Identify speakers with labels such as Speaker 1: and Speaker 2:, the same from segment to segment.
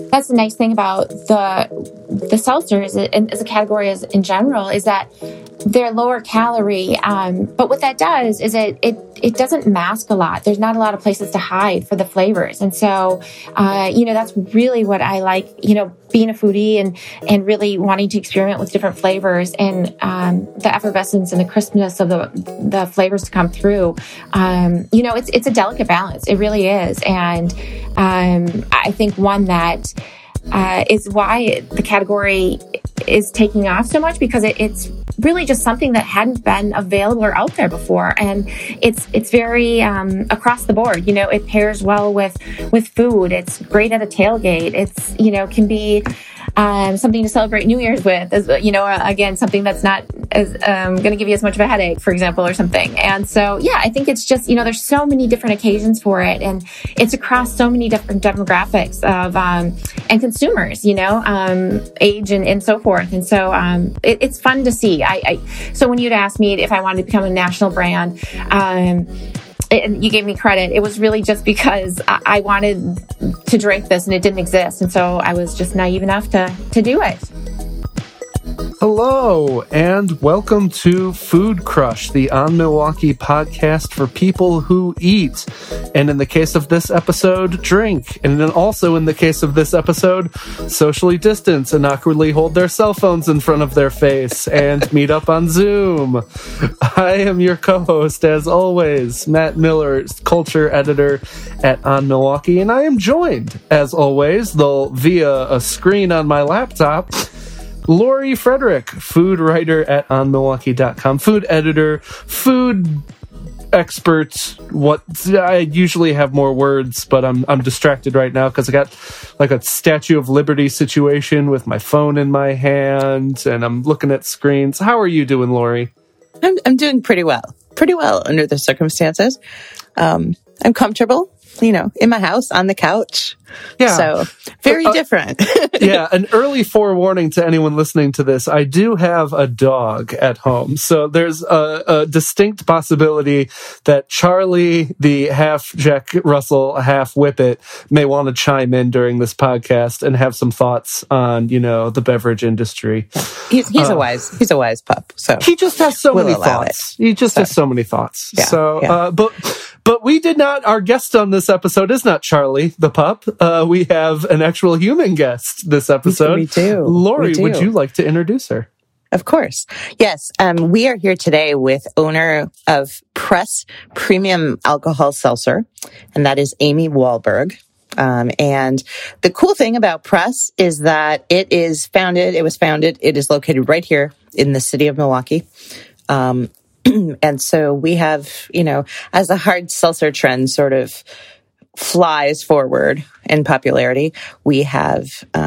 Speaker 1: That's the nice thing about the seltzers as a category as in general is that they're lower calorie. But what that does is it doesn't mask a lot. There's not a lot of places to hide for the flavors. And so, that's really what I like, being a foodie and really wanting to experiment with different flavors and the effervescence and the crispness of the flavors to come through. It's a delicate balance. It really is. And I think one that is why the category is taking off so much, because it's really just something that hadn't been available or out there before. And it's very across the board. It pairs well with food. It's great at a tailgate. It's, can be something to celebrate New Year's with, again, something that's not as going to give you as much of a headache, for example, or something. And so, I think it's just, there's so many different occasions for it, and it's across so many different demographics of and consumers, age and so forth. And so it's fun to see. So when you'd asked me if I wanted to become a national brand, and you gave me credit, it was really just because I wanted to drink this and it didn't exist. And so I was just naive enough to do it.
Speaker 2: Hello, and welcome to Food Crush, the On Milwaukee podcast for people who eat. And in the case of this episode, drink. And then also in the case of this episode, socially distance and awkwardly hold their cell phones in front of their face and meet up on Zoom. I am your co-host, as always, Matt Miller, culture editor at On Milwaukee. And I am joined, as always, though via a screen on my laptop, Lori Frederick, food writer at onmilwaukee.com, food editor, food expert. What I usually have more words, but I'm distracted right now because I got like a Statue of Liberty situation with my phone in my hand and I'm looking at screens. How are you doing, Lori?
Speaker 3: I'm doing pretty well under the circumstances. I'm comfortable, in my house on the couch.
Speaker 2: Yeah.
Speaker 3: So very different.
Speaker 2: Yeah. An early forewarning to anyone listening to this. I do have a dog at home. So there's a distinct possibility that Charlie, the half Jack Russell, half Whippet, may want to chime in during this podcast and have some thoughts on, the beverage industry.
Speaker 3: He's a wise pup. So
Speaker 2: he just has so many thoughts. He just has so many thoughts.
Speaker 3: Yeah,
Speaker 2: so,
Speaker 3: yeah.
Speaker 2: But we did not, our guest on this episode is not Charlie, the pup. We have an actual human guest this episode.
Speaker 3: We do.
Speaker 2: Lori, would you like to introduce her?
Speaker 3: Of course. Yes. We are here today with owner of Press Premium Alcohol Seltzer, and that is Amy Wahlberg. And the cool thing about Press is that it is located right here in the city of Milwaukee. And so we have, as the hard seltzer trend sort of flies forward in popularity, we have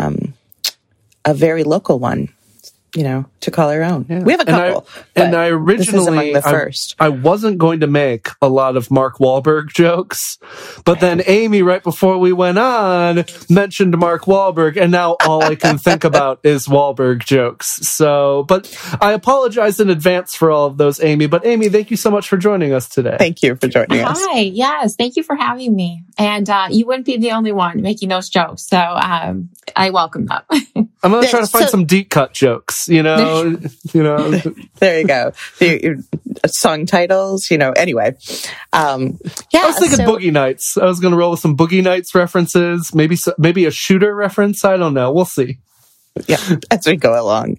Speaker 3: a very local one, to call our own. Yeah. We have a couple.
Speaker 2: And I originally,
Speaker 3: this is among the first.
Speaker 2: I wasn't going to make a lot of Mark Wahlberg jokes, but then Amy, right before we went on, mentioned Mark Wahlberg, and now all I can think about is Wahlberg jokes. So, but I apologize in advance for all of those, Amy. But Amy, thank you so much for joining us today.
Speaker 3: Thank you for joining us.
Speaker 1: Hi, yes, thank you for having me. And you wouldn't be the only one making those jokes, so I welcome them.
Speaker 2: I'm going to try to find some deep cut jokes,
Speaker 3: There you go. The song titles, anyway.
Speaker 2: I was thinking Boogie Nights. I was going to roll with some Boogie Nights references, maybe a Shooter reference. I don't know. We'll see.
Speaker 3: Yeah, as we go along.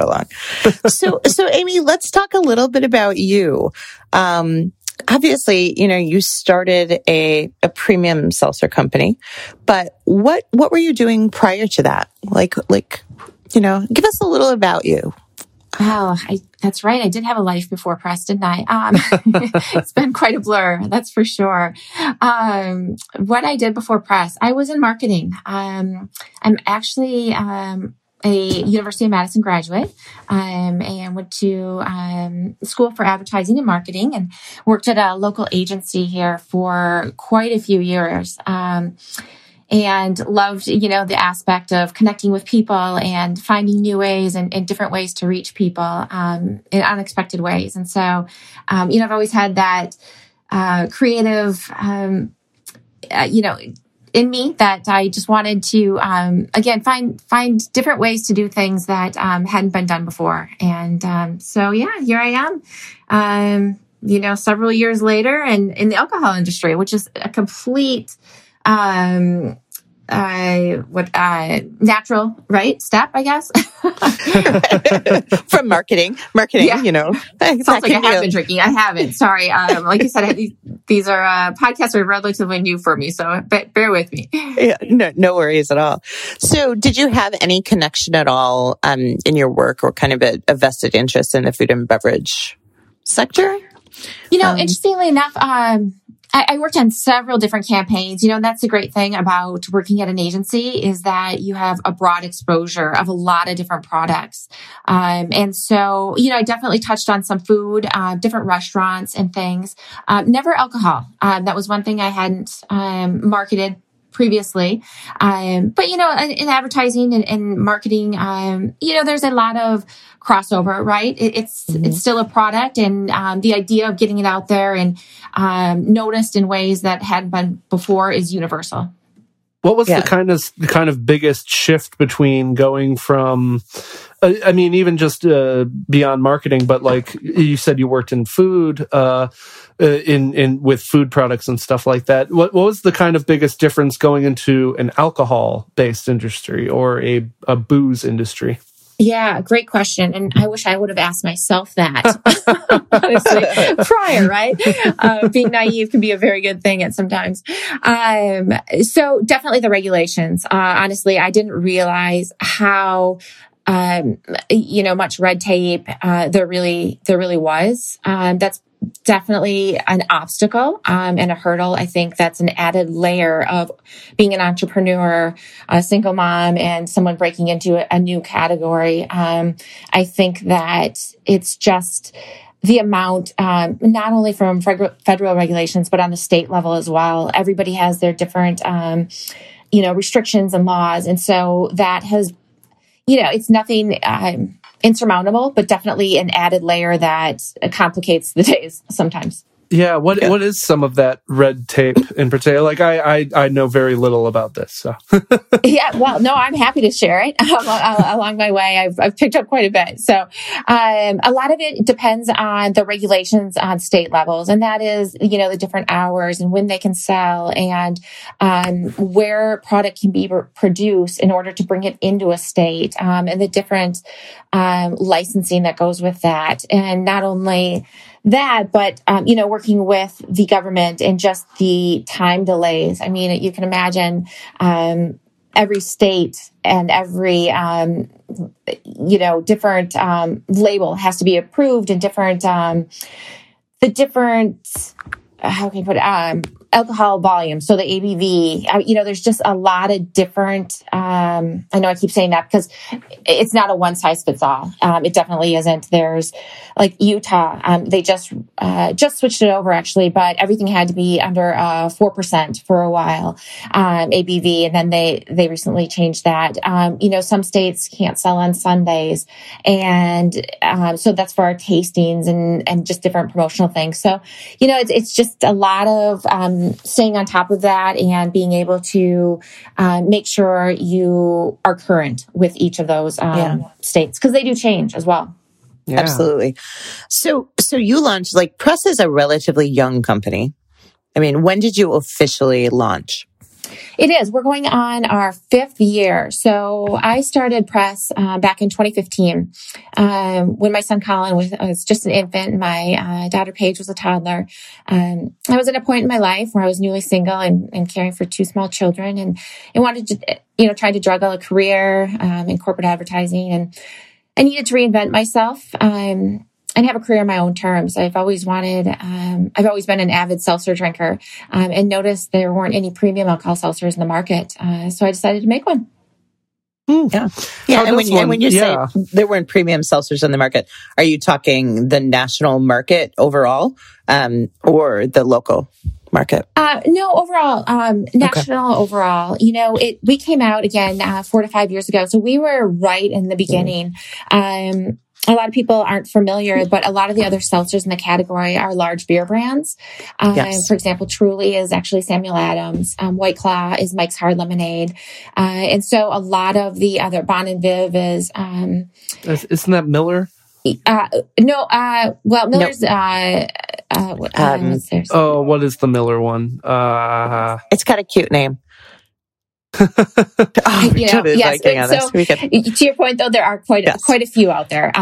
Speaker 3: So Amy, let's talk a little bit about you. Obviously, you started a premium seltzer company, but what were you doing prior to that? Like, give us a little about you.
Speaker 1: Oh, that's right. I did have a life before Press, didn't I? It's been quite a blur, that's for sure. What I did before Press, I was in marketing. I'm actually a University of Madison graduate, and went to school for advertising and marketing, and worked at a local agency here for quite a few years. And loved, the aspect of connecting with people and finding new ways and different ways to reach people in unexpected ways. And so, I've always had that creative, in me that I just wanted to, again, find different ways to do things that hadn't been done before. And so, yeah, here I am, several years later and in the alcohol industry, which is a complete natural, right? Step, I guess.
Speaker 3: From marketing,
Speaker 1: yeah.
Speaker 3: Sounds
Speaker 1: like I have been drinking. I haven't. Sorry. Like I said, these are podcasts are relatively new for me, so bear with me.
Speaker 3: Yeah, no worries at all. So, did you have any connection at all in your work, or kind of a vested interest in the food and beverage sector?
Speaker 1: Interestingly enough, I worked on several different campaigns, and that's the great thing about working at an agency is that you have a broad exposure of a lot of different products. And so, I definitely touched on some food, different restaurants and things. Never alcohol. That was one thing I hadn't marketed previously. But, in advertising and marketing, there's a lot of crossover, right? It's still a product, and the idea of getting it out there and noticed in ways that hadn't been before is universal.
Speaker 2: What was the kind of biggest shift between going from, even just beyond marketing, but like you said, you worked in food, in with food products and stuff like that. What was the kind of biggest difference going into an alcohol-based industry or a booze industry?
Speaker 1: Yeah, great question. And I wish I would have asked myself that, honestly, prior, right? Being naive can be a very good thing at sometimes. So definitely the regulations. Honestly, I didn't realize how much red tape there really was. That's definitely an obstacle and a hurdle. I think that's an added layer of being an entrepreneur, a single mom, and someone breaking into a new category. I think that it's just the amount, not only from federal regulations, but on the state level as well. Everybody has their different, restrictions and laws. And so that has, it's nothing insurmountable, but definitely an added layer that complicates the days sometimes.
Speaker 2: Yeah, what is some of that red tape in particular? Like I know very little about this. So
Speaker 1: yeah, well, no, I'm happy to share it. Along my way, I've picked up quite a bit. So a lot of it depends on the regulations on state levels, and that is the different hours and when they can sell and where product can be produced in order to bring it into a state, and the different licensing that goes with that, and not only that, but, working with the government and just the time delays. I mean, you can imagine, every state and every, different, label has to be approved and different, how can you put it, alcohol volume. So the ABV, there's just a lot of different, I know I keep saying that because it's not a one size fits all. It definitely isn't. There's like Utah, they just switched it over actually, but everything had to be under 4% for a while, ABV. And then they recently changed that. Some states can't sell on Sundays. And, so that's for our tastings and just different promotional things. So, it's just a lot of, staying on top of that and being able to make sure you are current with each of those states because they do change as well.
Speaker 3: Yeah. Absolutely. So you launched, like, Press is a relatively young company. I mean, when did you officially launch?
Speaker 1: It is. We're going on our 5th year. So I started Press back in 2015 when my son Colin was just an infant and my daughter Paige was a toddler. I was at a point in my life where I was newly single and caring for 2 small children and wanted to, try to juggle a career in corporate advertising. And I needed to reinvent myself and have a career on my own terms. I've always been an avid seltzer drinker, and noticed there weren't any premium alcohol seltzers in the market. So I decided to make one.
Speaker 3: Yeah. And when you say there weren't premium seltzers in the market, are you talking the national market overall, or the local market?
Speaker 1: No, overall, national overall. We came out again 4 to 5 years ago. So we were right in the beginning. a lot of people aren't familiar, but a lot of the other seltzers in the category are large beer brands.
Speaker 3: Yes.
Speaker 1: For example, Truly is actually Samuel Adams. White Claw is Mike's Hard Lemonade. And so a lot of the other, Bon and Viv is...
Speaker 2: Isn't that Miller?
Speaker 1: No, well, Miller's...
Speaker 2: Nope. What is the Miller one?
Speaker 3: It's got a cute name. To
Speaker 1: your point, though, there are quite a few out there.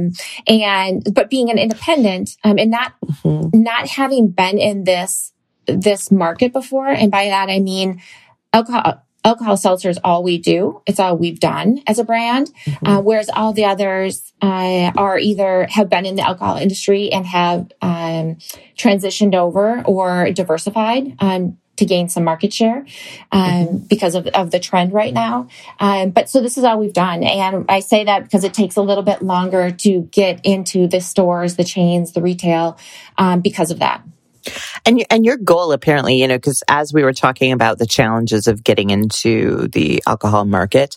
Speaker 1: But being an independent, and not having been in this market before, and by that I mean alcohol seltzer is all we do. It's all we've done as a brand. Whereas all the others are either have been in the alcohol industry and have transitioned over or diversified to gain some market share because of the trend right now. But so this is all we've done. And I say that because it takes a little bit longer to get into the stores, the chains, the retail because of that.
Speaker 3: And your goal apparently, because as we were talking about the challenges of getting into the alcohol market,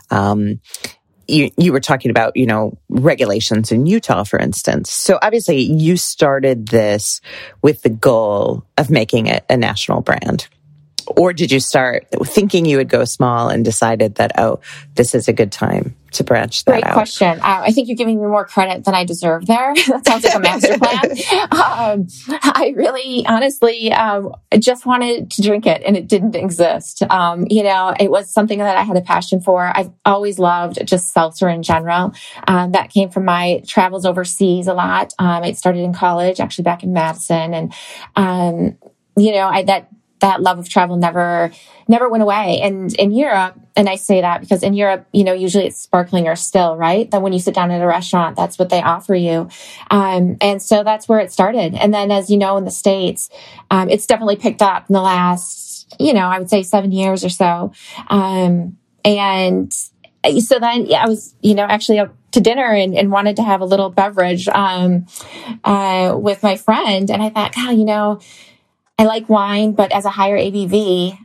Speaker 3: you were talking about, regulations in Utah, for instance. So obviously you started this with the goal of making it a national brand. Or did you start thinking you would go small and decided that, this is a good time to branch that out?
Speaker 1: Great question. I think you're giving me more credit than I deserve there. That sounds like a master plan. I really, honestly, just wanted to drink it and it didn't exist. It was something that I had a passion for. I've always loved just seltzer in general. That came from my travels overseas a lot. It started in college, actually back in Madison. And, that love of travel never went away. And in Europe, and I say that because in Europe, usually it's sparkling or still, right? That when you sit down at a restaurant, that's what they offer you. And so that's where it started. And then as you know, in the States, it's definitely picked up in the last, I would say 7 years or so. And so then I was, actually up to dinner and wanted to have a little beverage with my friend. And I thought, God, I like wine, but as a higher ABV,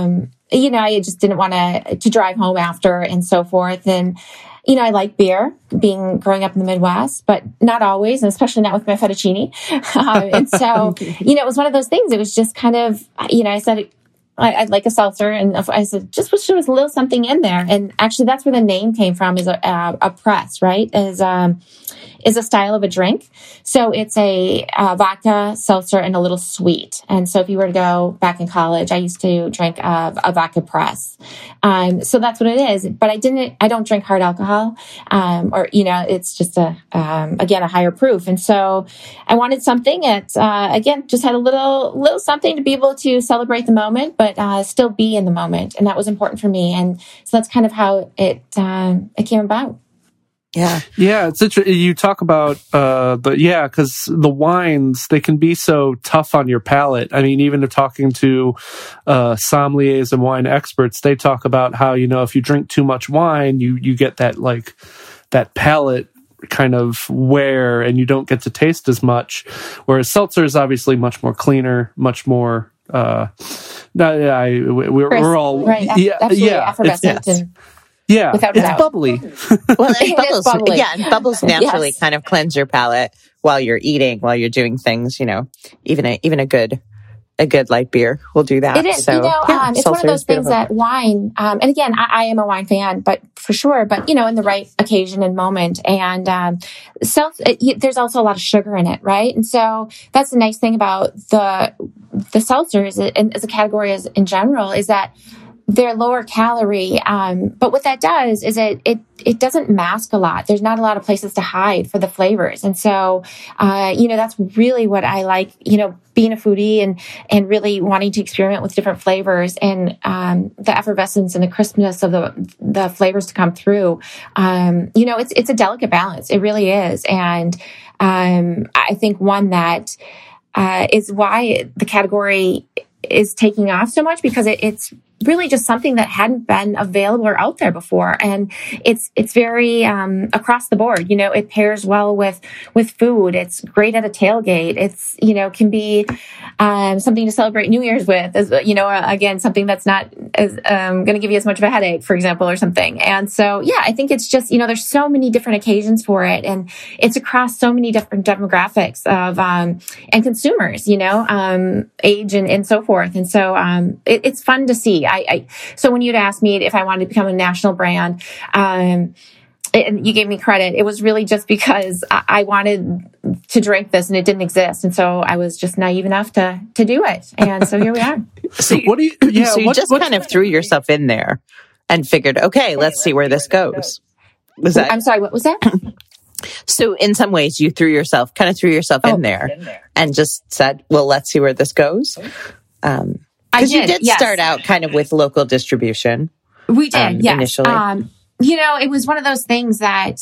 Speaker 1: I just didn't want to drive home after and so forth. And, I like beer, growing up in the Midwest, but not always, and especially not with my fettuccine. And so, it was one of those things. It was just kind of, I said, I'd like a seltzer, and I said, just wish there was a little something in there. And actually, that's where the name came from, is a press, right? Is a style of a drink. So it's a vodka, seltzer, and a little sweet. And so if you were to go back in college, I used to drink a vodka press. So that's what it is. But I don't drink hard alcohol, it's just again, a higher proof. And so I wanted something that, again, just had a little something to be able to celebrate the moment, but still be in the moment. And that was important for me. And so that's kind of how it came about.
Speaker 2: Yeah. It's interesting. You talk about because the wines, they can be so tough on your palate. I mean, even if talking to sommeliers and wine experts, they talk about how if you drink too much wine, you get that palate kind of wear, and you don't get to taste as much. Whereas seltzer is obviously much more cleaner, much more. We're all
Speaker 1: right. Effervescent.
Speaker 2: Yeah,
Speaker 1: without
Speaker 2: it's
Speaker 1: doubt.
Speaker 2: Bubbly.
Speaker 3: Well, and bubbles, and bubbles naturally kind of cleanse your palate while you're eating, while you're doing things. Even a good light beer will do that.
Speaker 1: It is.
Speaker 3: So,
Speaker 1: it's one of those things that wine. And again, I am a wine fan, but for sure. But in the right occasion and moment, and there's also a lot of sugar in it, right? And so that's the nice thing about the seltzers as a category in general is that they're lower calorie. But what that does is it doesn't mask a lot. There's not a lot of places to hide for the flavors. And so, that's really what I like, being a foodie and really wanting to experiment with different flavors and, the effervescence and the crispness of the flavors to come through. It's a delicate balance. It really is. And, I think one that, is why the category is taking off so much, because it's really just something that hadn't been available or out there before. And it's very across the board. It pairs well with food. It's great at a tailgate. It's, can be something to celebrate New Year's with, as again, something that's not going to give you as much of a headache, for example, or something. And so, yeah, I think it's just, there's so many different occasions for it, and it's across so many different demographics of and consumers, age and so forth. And so it's fun to see. So when you'd asked me if I wanted to become a national brand, and you gave me credit, it was really just because I wanted to drink this and it didn't exist. And so I was just naive enough to do it. And so here we are.
Speaker 3: So you just kind of threw yourself in there and figured, okay, let's see where this goes.
Speaker 1: I'm sorry, what was that?
Speaker 3: So in some ways you threw yourself in there and just said, well, let's see where this goes. Because you did start out kind of with local distribution.
Speaker 1: We did, yes.
Speaker 3: Initially.
Speaker 1: It was one of those things that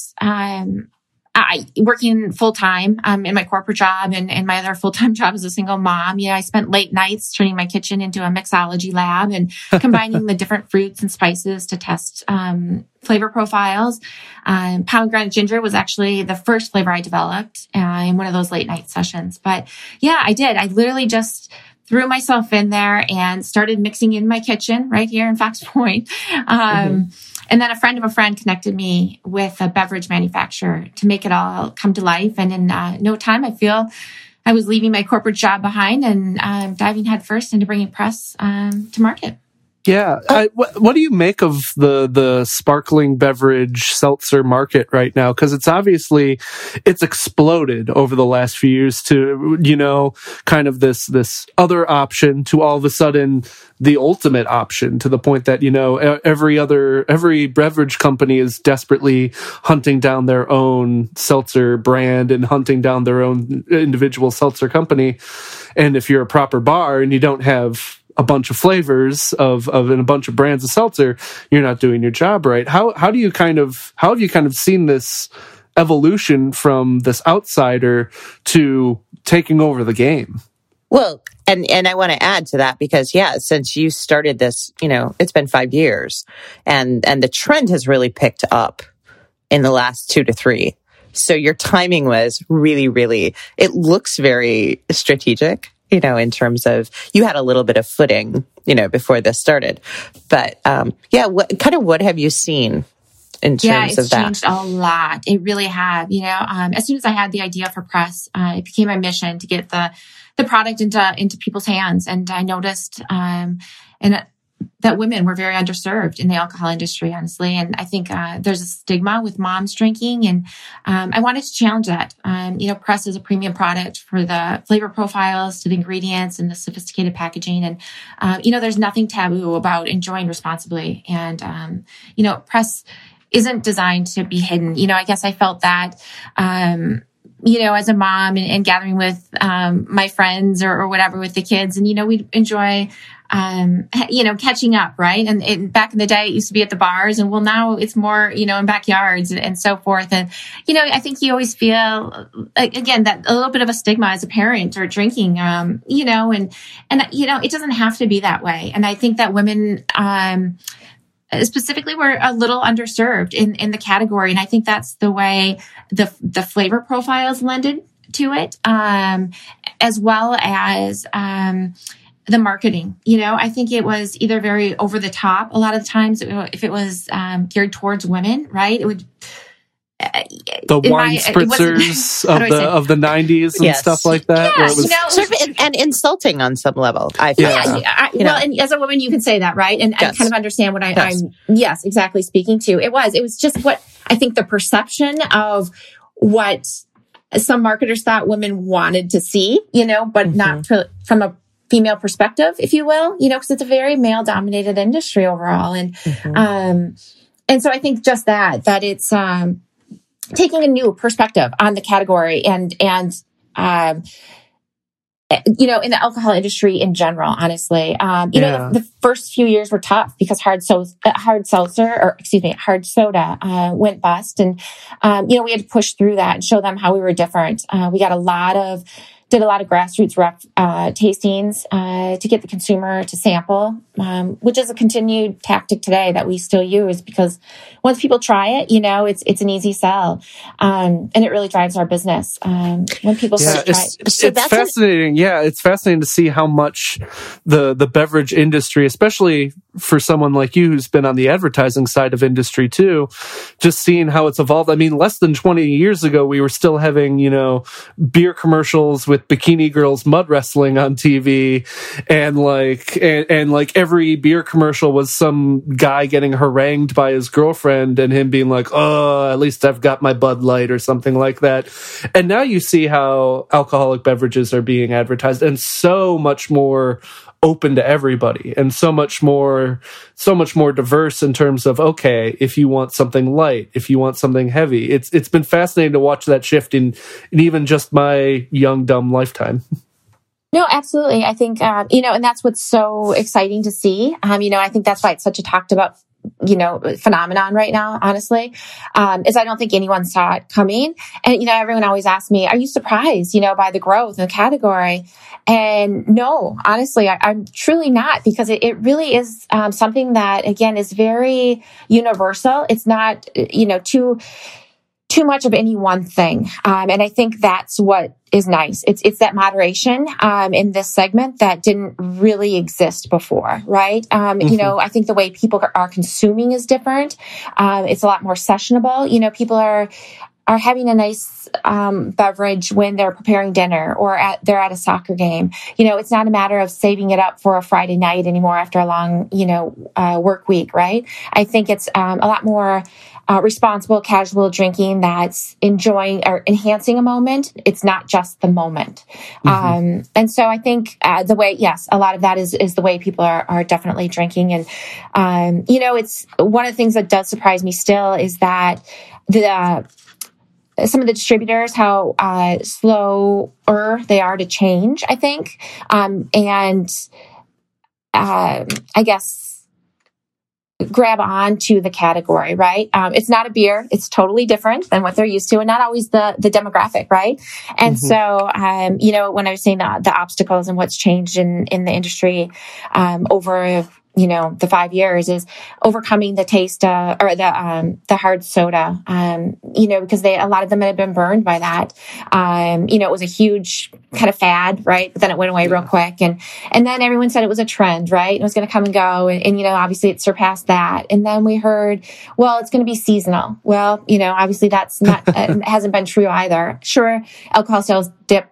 Speaker 1: I working full time in my corporate job and my other full time job as a single mom. I spent late nights turning my kitchen into a mixology lab and combining the different fruits and spices to test flavor profiles. Pomegranate ginger was actually the first flavor I developed in one of those late night sessions. But yeah, I did. I literally just threw myself in there and started mixing in my kitchen right here in Fox Point. And then a friend of a friend connected me with a beverage manufacturer to make it all come to life. And in no time, I feel I was leaving my corporate job behind and diving headfirst into bringing Press to market.
Speaker 2: Yeah. What do you make of the sparkling beverage seltzer market right now? Because it's exploded over the last few years to, kind of this other option to all of a sudden the ultimate option, to the point that, every beverage company is desperately hunting down their own seltzer brand and hunting down their own individual seltzer company. And if you're a proper bar and you don't have a bunch of flavors of and a bunch of brands of seltzer, you're not doing your job right. How have you kind of seen this evolution from this outsider to taking over the game?
Speaker 3: Well, and I want to add to that because, since you started this, it's been 5 years and the trend has really picked up in the last 2 to 3. So your timing was really, really, it looks very strategic. In terms of you had a little bit of footing, before this started. But what have you seen in terms of that?
Speaker 1: Yeah, it's changed a lot. It really had. As soon as I had the idea for Press, it became my mission to get the product into people's hands. And I noticed that women were very underserved in the alcohol industry, honestly. And I think there's a stigma with moms drinking. And I wanted to challenge that. Press is a premium product for the flavor profiles to the ingredients and the sophisticated packaging. And, there's nothing taboo about enjoying responsibly. And, Press isn't designed to be hidden. I guess I felt that, as a mom and gathering with my friends or whatever with the kids. And, we'd enjoy catching up, right? And back in the day, it used to be at the bars, and now it's more, in backyards and so forth. And, I think you always feel, again, that a little bit of a stigma as a parent or drinking, and it doesn't have to be that way. And I think that women, specifically, were a little underserved in the category. And I think that's the way the flavor profiles lended to it, as well as, the marketing. I think it was either very over the top. A lot of times, if it was geared towards women, right, it would.
Speaker 2: The wine spritzers of the 90s and stuff like that.
Speaker 1: Yeah,
Speaker 2: where it was
Speaker 3: sort of and insulting on some level. I feel.
Speaker 1: Well, and as a woman, you can say that, right? And I kind of understand what I'm exactly speaking to. It was just what I think the perception of what some marketers thought women wanted to see, but not from a female perspective, if you will, because it's a very male dominated industry overall. And, and so I think just that it's, taking a new perspective on the category and, in the alcohol industry in general, honestly, the first few years were tough because hard soda, went bust. And, we had to push through that and show them how we were different. We got a lot of did a lot of grassroots tastings to get the consumer to sample, which is a continued tactic today that we still use, because once people try it, it's an easy sell, and it really drives our business. When people first try it.
Speaker 2: It's fascinating. It's fascinating to see how much the beverage industry, especially for someone like you who's been on the advertising side of industry too, just seeing how it's evolved. I mean, less than 20 years ago, we were still having, beer commercials with bikini girls mud wrestling on TV, and like every beer commercial was some guy getting harangued by his girlfriend and him being like, "Oh, at least I've got my Bud Light," or something like that. And now you see how alcoholic beverages are being advertised, and so much more open to everybody, and so much more diverse in terms of, okay, if you want something light, if you want something heavy. It's been fascinating to watch that shift in even just my young, dumb lifetime.
Speaker 1: No, absolutely. I think, and that's what's so exciting to see. I think that's why it's such a talked about, phenomenon right now, honestly, is I don't think anyone saw it coming. And, everyone always asks me, are you surprised, by the growth in the category? And no, honestly, I'm truly not, because it really is something that, again, is very universal. It's not, too much of any one thing. And I think that's what is nice. It's that moderation in this segment that didn't really exist before, right? I think the way people are consuming is different. It's a lot more sessionable. People are having a nice beverage when they're preparing dinner, or they're at a soccer game. It's not a matter of saving it up for a Friday night anymore after a long, work week, right? I think it's a lot more responsible, casual drinking that's enjoying or enhancing a moment. It's not just the moment. And so I think a lot of that is the way people are definitely drinking. And, it's one of the things that does surprise me still is that some of the distributors, how slower they are to change, I think. I guess grab on to the category, right? It's not a beer. It's totally different than what they're used to, and not always the demographic, right? And so, when I was saying the obstacles and what's changed in the industry over the 5 years is overcoming the taste or the hard soda, because a lot of them had been burned by that. It was a huge kind of fad, right? But then it went away real quick. And then everyone said it was a trend, right? It was going to come and go. And obviously it surpassed that. And then we heard, well, it's going to be seasonal. Well, obviously that's not, hasn't been true either. Sure, alcohol sales dip,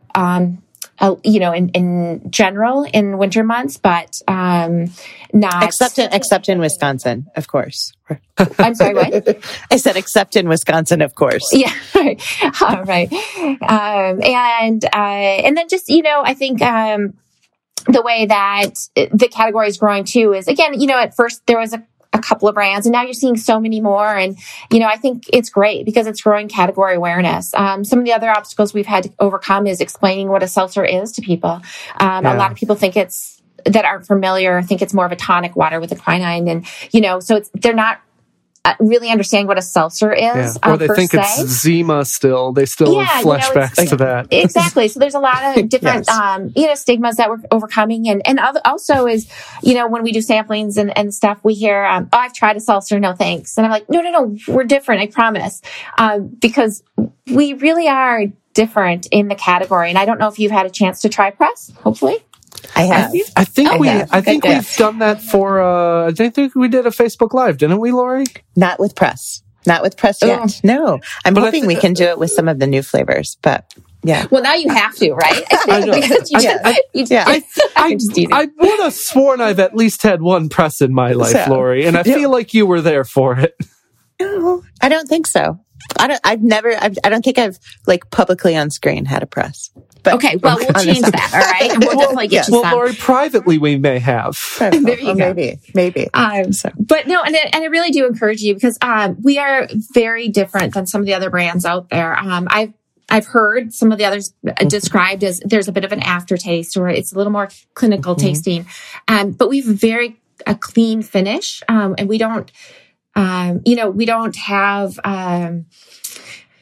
Speaker 1: in general in winter months, but not
Speaker 3: except in Wisconsin, of course.
Speaker 1: I'm sorry, what?
Speaker 3: I said except in Wisconsin, of course.
Speaker 1: Yeah, all right. And then just I think the way that the category is growing too is, again, at first there was a couple of brands, and now you're seeing so many more. And, I think it's great because it's growing category awareness. Some of the other obstacles we've had to overcome is explaining what a seltzer is to people. A lot of people that aren't familiar, think it's more of a tonic water with a quinine. And, so they're not really understanding what a seltzer is.
Speaker 2: Or they think it's Zima still. They still have flashbacks to that.
Speaker 1: Exactly. So there's a lot of different, stigmas that we're overcoming. And also is, when we do samplings and stuff, we hear, I've tried a seltzer, no thanks. And I'm like, no, we're different, I promise. Because we really are different in the category. And I don't know if you've had a chance to try Press, hopefully.
Speaker 3: I have.
Speaker 2: I think we've done that for. I think we did a Facebook Live, didn't we, Lori?
Speaker 3: Not with Press yet. No, I'm hoping we can do it with some of the new flavors. But yeah.
Speaker 1: Well, now you have to, right?
Speaker 2: I would have sworn I've at least had one Press in my life, Lori, and I feel like you were there for it.
Speaker 3: No, I don't think so. I don't think I've publicly on screen had a Press. But,
Speaker 1: okay, well, we'll change that, all right? And we'll definitely get you some.
Speaker 2: Well, Lori, privately we may have.
Speaker 1: There you go.
Speaker 3: Maybe.
Speaker 1: But no, and I really do encourage you, because we are very different than some of the other brands out there. I've heard some of the others described as there's a bit of an aftertaste, or it's a little more clinical tasting. But we have a clean finish, and we don't, we don't have...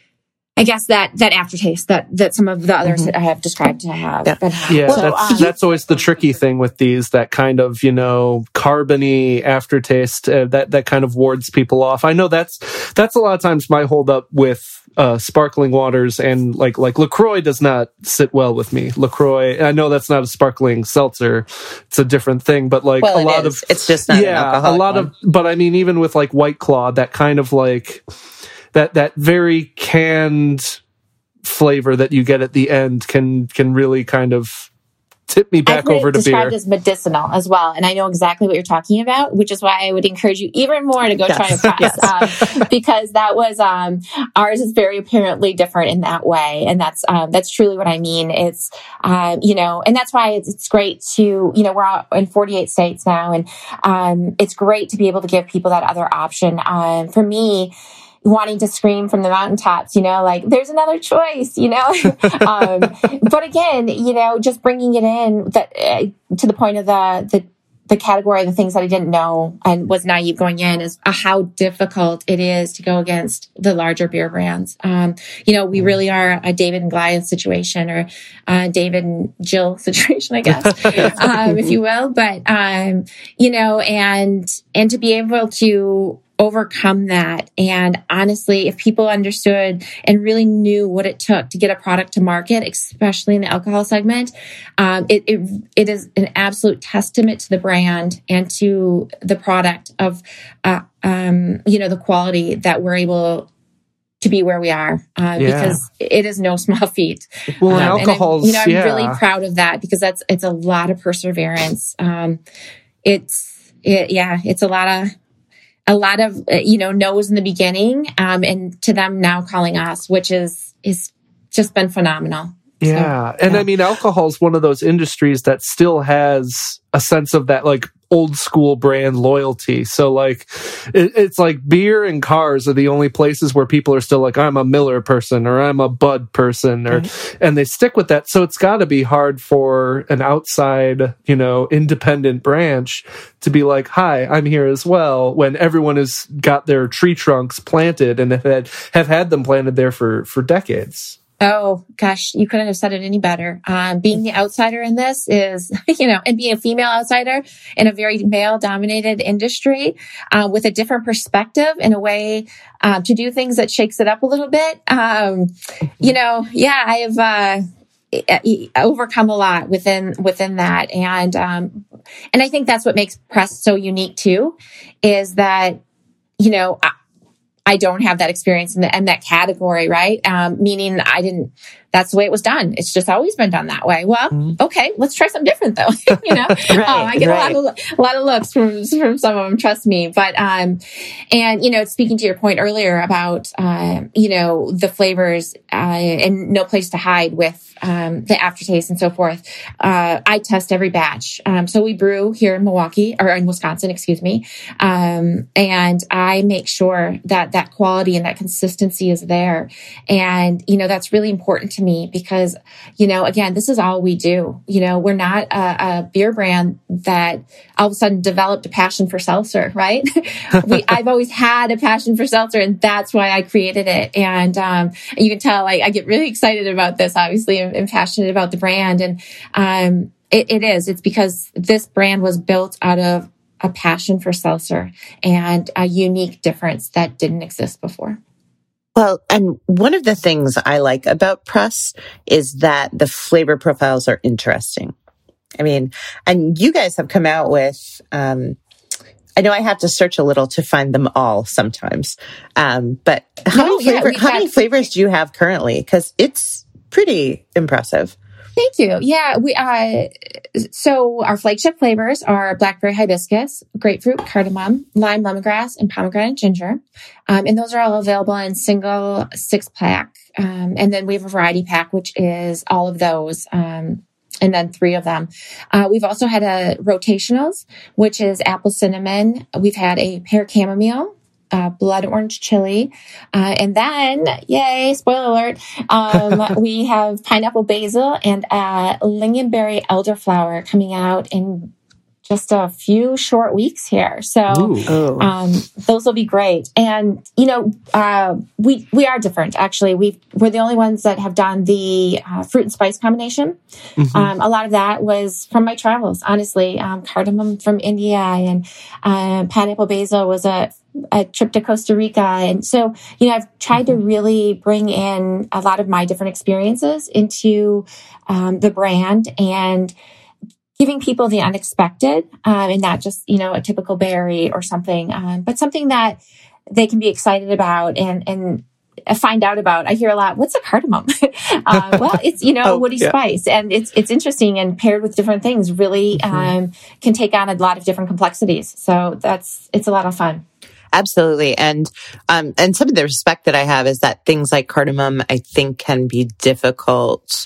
Speaker 1: I guess that aftertaste that some of the others that I have described to have.
Speaker 2: Yeah, that's always the tricky thing with these, that kind of, carbony aftertaste that kind of wards people off. I know that's a lot of times my holdup with sparkling waters, and like LaCroix does not sit well with me. LaCroix, I know that's not a sparkling seltzer; it's a different thing. But
Speaker 3: it's just not an alcoholic one.
Speaker 2: But I mean, even with like White Claw, that kind of like. That very canned flavor that you get at the end can really kind of tip me back over to beer.
Speaker 1: Described as medicinal as well, and I know exactly what you're talking about, which is why I would encourage you even more to go try a press, because that was ours is very apparently different in that way, and that's truly what I mean. It's and that's why it's great to we're out in 48 states now, and it's great to be able to give people that other option. For me, wanting to scream from the mountaintops, like there's another choice, but again, just bringing it in to the point of the category, the things that I didn't know and was naive going in, is how difficult it is to go against the larger beer brands. We really are a David and Goliath situation, or David and Jill situation, I guess, if you will. But, and to be able to overcome that. And honestly, if people understood and really knew what it took to get a product to market, especially in the alcohol segment, it is an absolute testament to the brand and to the product of, the quality that we're able to be where we are, because it is no small feat.
Speaker 2: Well, alcohols,
Speaker 1: I'm really proud of that, because it's a lot of perseverance. It's a lot of no's in the beginning, and to them now calling us, which is just been phenomenal.
Speaker 2: Yeah. And I mean, alcohol is one of those industries that still has a sense of that like old school brand loyalty. So like, it's like beer and cars are the only places where people are still like, I'm a Miller person, or I'm a Bud person, and they stick with that. So it's got to be hard for an outside, independent branch to be like, hi, I'm here as well, when everyone has got their tree trunks planted and have had them planted there for decades.
Speaker 1: Oh, gosh, you couldn't have said it any better. Being the outsider in this is, and being a female outsider in a very male-dominated industry, with a different perspective in a way to do things that shakes it up a little bit. I have overcome a lot within that. And I think that's what makes press so unique too, is that, I don't have that experience in that category, right? Meaning that's the way it was done. It's just always been done that way. Well, okay, let's try something different though. I get a lot of looks from some of them, trust me. But, speaking to your point earlier about, the flavors, and no place to hide with, the aftertaste and so forth. I test every batch. So we brew here in Milwaukee, or in Wisconsin, excuse me. And I make sure that quality and that consistency is there. And, that's really important to me, because, again, this is all we do. We're not a beer brand that all of a sudden developed a passion for seltzer, right? I've always had a passion for seltzer, and that's why I created it. And, you can tell I get really excited about this, obviously, and passionate about the brand. And, it's because this brand was built out of a passion for seltzer and a unique difference that didn't exist before.
Speaker 3: Well, and one of the things I like about press is that the flavor profiles are interesting. I mean, and you guys have come out with, I know I have to search a little to find them all sometimes. But how many flavors do you have currently? Because it's pretty impressive.
Speaker 1: Thank you. Yeah, so our flagship flavors are blackberry hibiscus, grapefruit, cardamom, lime, lemongrass, and pomegranate ginger. And those are all available in single 6-pack. And then we have a variety pack, which is all of those. And then 3 of them. We've also had a rotationals, which is apple cinnamon. We've had a pear chamomile, blood orange chili. And then, yay, spoiler alert, we have pineapple basil and lingonberry elderflower coming out in just a few short weeks here. So those will be great. And, we are different, actually. We're the only ones that have done the fruit and spice combination. A lot of that was from my travels, honestly. Cardamom from India and pineapple basil was a trip to Costa Rica. And so, I've tried to really bring in a lot of my different experiences into the brand and giving people the unexpected, and not just, a typical berry or something, but something that they can be excited about and find out about. I hear a lot, what's a cardamom? Well, it's, woody spice, and it's interesting, and paired with different things really can take on a lot of different complexities. So it's a lot of fun.
Speaker 3: Absolutely. And some of the respect that I have is that things like cardamom, I think, can be difficult,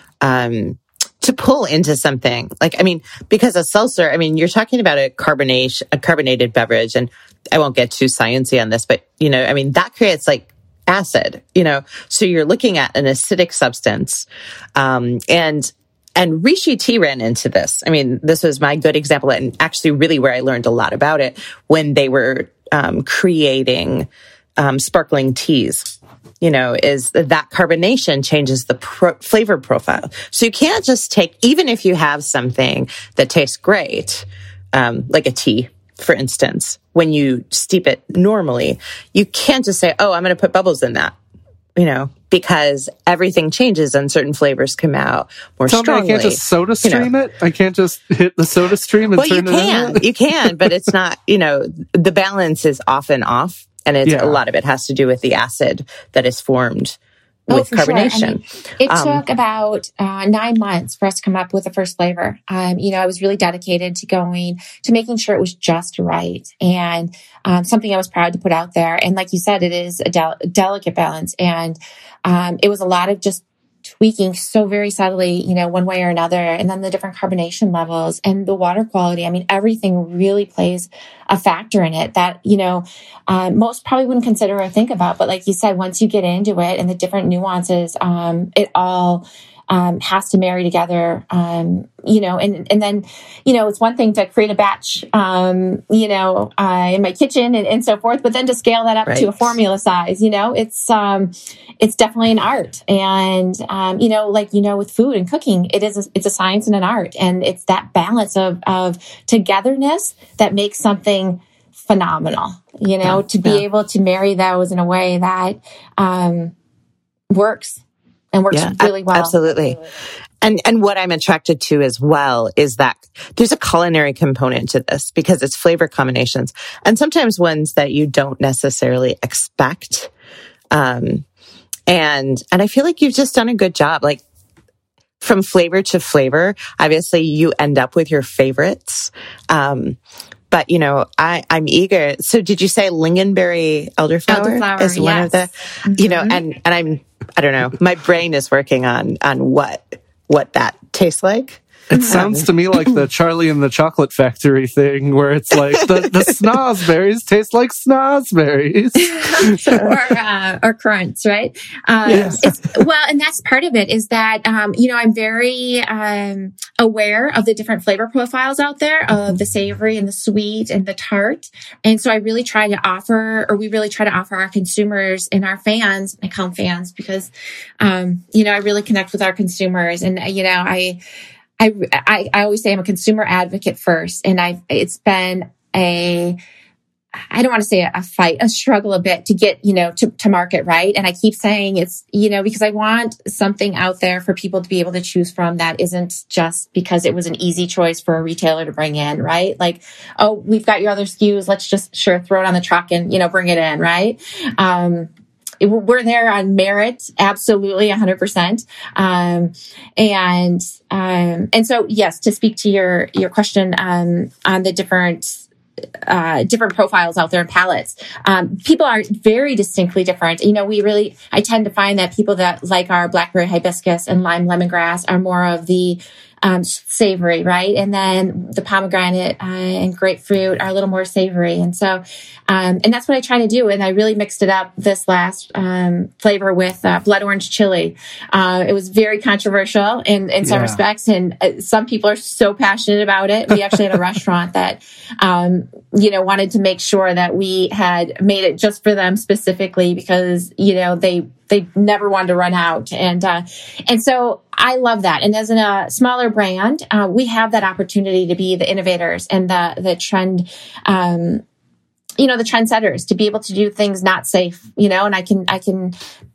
Speaker 3: to pull into something. Because a seltzer, you're talking about a carbonated beverage, and I won't get too sciencey on this, but, that creates acid, so you're looking at an acidic substance. And Rishi Tea ran into this. This was my good example, and actually really where I learned a lot about it when they were creating sparkling teas. Is that carbonation changes the flavor profile. So you can't just take, even if you have something that tastes great, like a tea, for instance, when you steep it normally, you can't just say, oh, I'm going to put bubbles in that, because everything changes and certain flavors come out more strongly.
Speaker 2: I can't just soda stream it? I can't just hit the soda stream and turn it in?
Speaker 3: You can, but it's not, the balance is often off. And a lot of it has to do with the acid that is formed with carbonation.
Speaker 1: Sure. It took about 9 months for us to come up with the first flavor. I was really dedicated to making sure it was just right, and something I was proud to put out there. And like you said, it is a delicate balance, and it was a lot of just tweaking so very subtly, one way or another. And then the different carbonation levels and the water quality. Everything really plays a factor in it that, most probably wouldn't consider or think about. But like you said, once you get into it and the different nuances, it all has to marry together, and then, it's one thing to create a batch, in my kitchen and so forth, but then to scale that up to a formula size, it's definitely an art. And, with food and cooking, it's a science and an art. And it's that balance of togetherness that makes something phenomenal, to be able to marry those in a way that, works. And works really well.
Speaker 3: Absolutely. And what I'm attracted to as well is that there's a culinary component to this, because it's flavor combinations, and sometimes ones that you don't necessarily expect. And I feel like you've just done a good job. From flavor to flavor, obviously you end up with your favorites. But, I'm eager. So did you say lingonberry elderflower is one of the, and I don't know, my brain is working on what that tastes like.
Speaker 2: It sounds to me like the Charlie and the Chocolate Factory thing, where it's like the snozberries taste like snozberries,
Speaker 1: or currants, right?
Speaker 2: Yes.
Speaker 1: And that's part of it. Is that I'm very aware of the different flavor profiles out there of the savory and the sweet and the tart, and so we really try to offer our consumers and our fans. I call them fans because I really connect with our consumers, and I always say I'm a consumer advocate first, and it's been I don't want to say a fight, a struggle a bit to get, to market right. And I keep saying it's, because I want something out there for people to be able to choose from that isn't just because it was an easy choice for a retailer to bring in, right? Like, oh, we've got your other SKUs. Let's just throw it on the truck and, bring it in, right? We're there on merit, absolutely 100%. And so, yes, to speak to your question, on the different profiles out there and palettes, people are very distinctly different. I tend to find that people that like our blackberry hibiscus and lime lemongrass are more of the savory, right? And then the pomegranate and grapefruit are a little more savory. And so, and that's what I try to do. And I really mixed it up this last flavor with blood orange chili. It was very controversial in some respects, and some people are so passionate about it. We actually had a restaurant that, wanted to make sure that we had made it just for them specifically because, they never wanted to run out. And so I love that. And as a smaller brand, we have that opportunity to be the innovators and the trend, the trendsetters, to be able to do things not safe, and I can,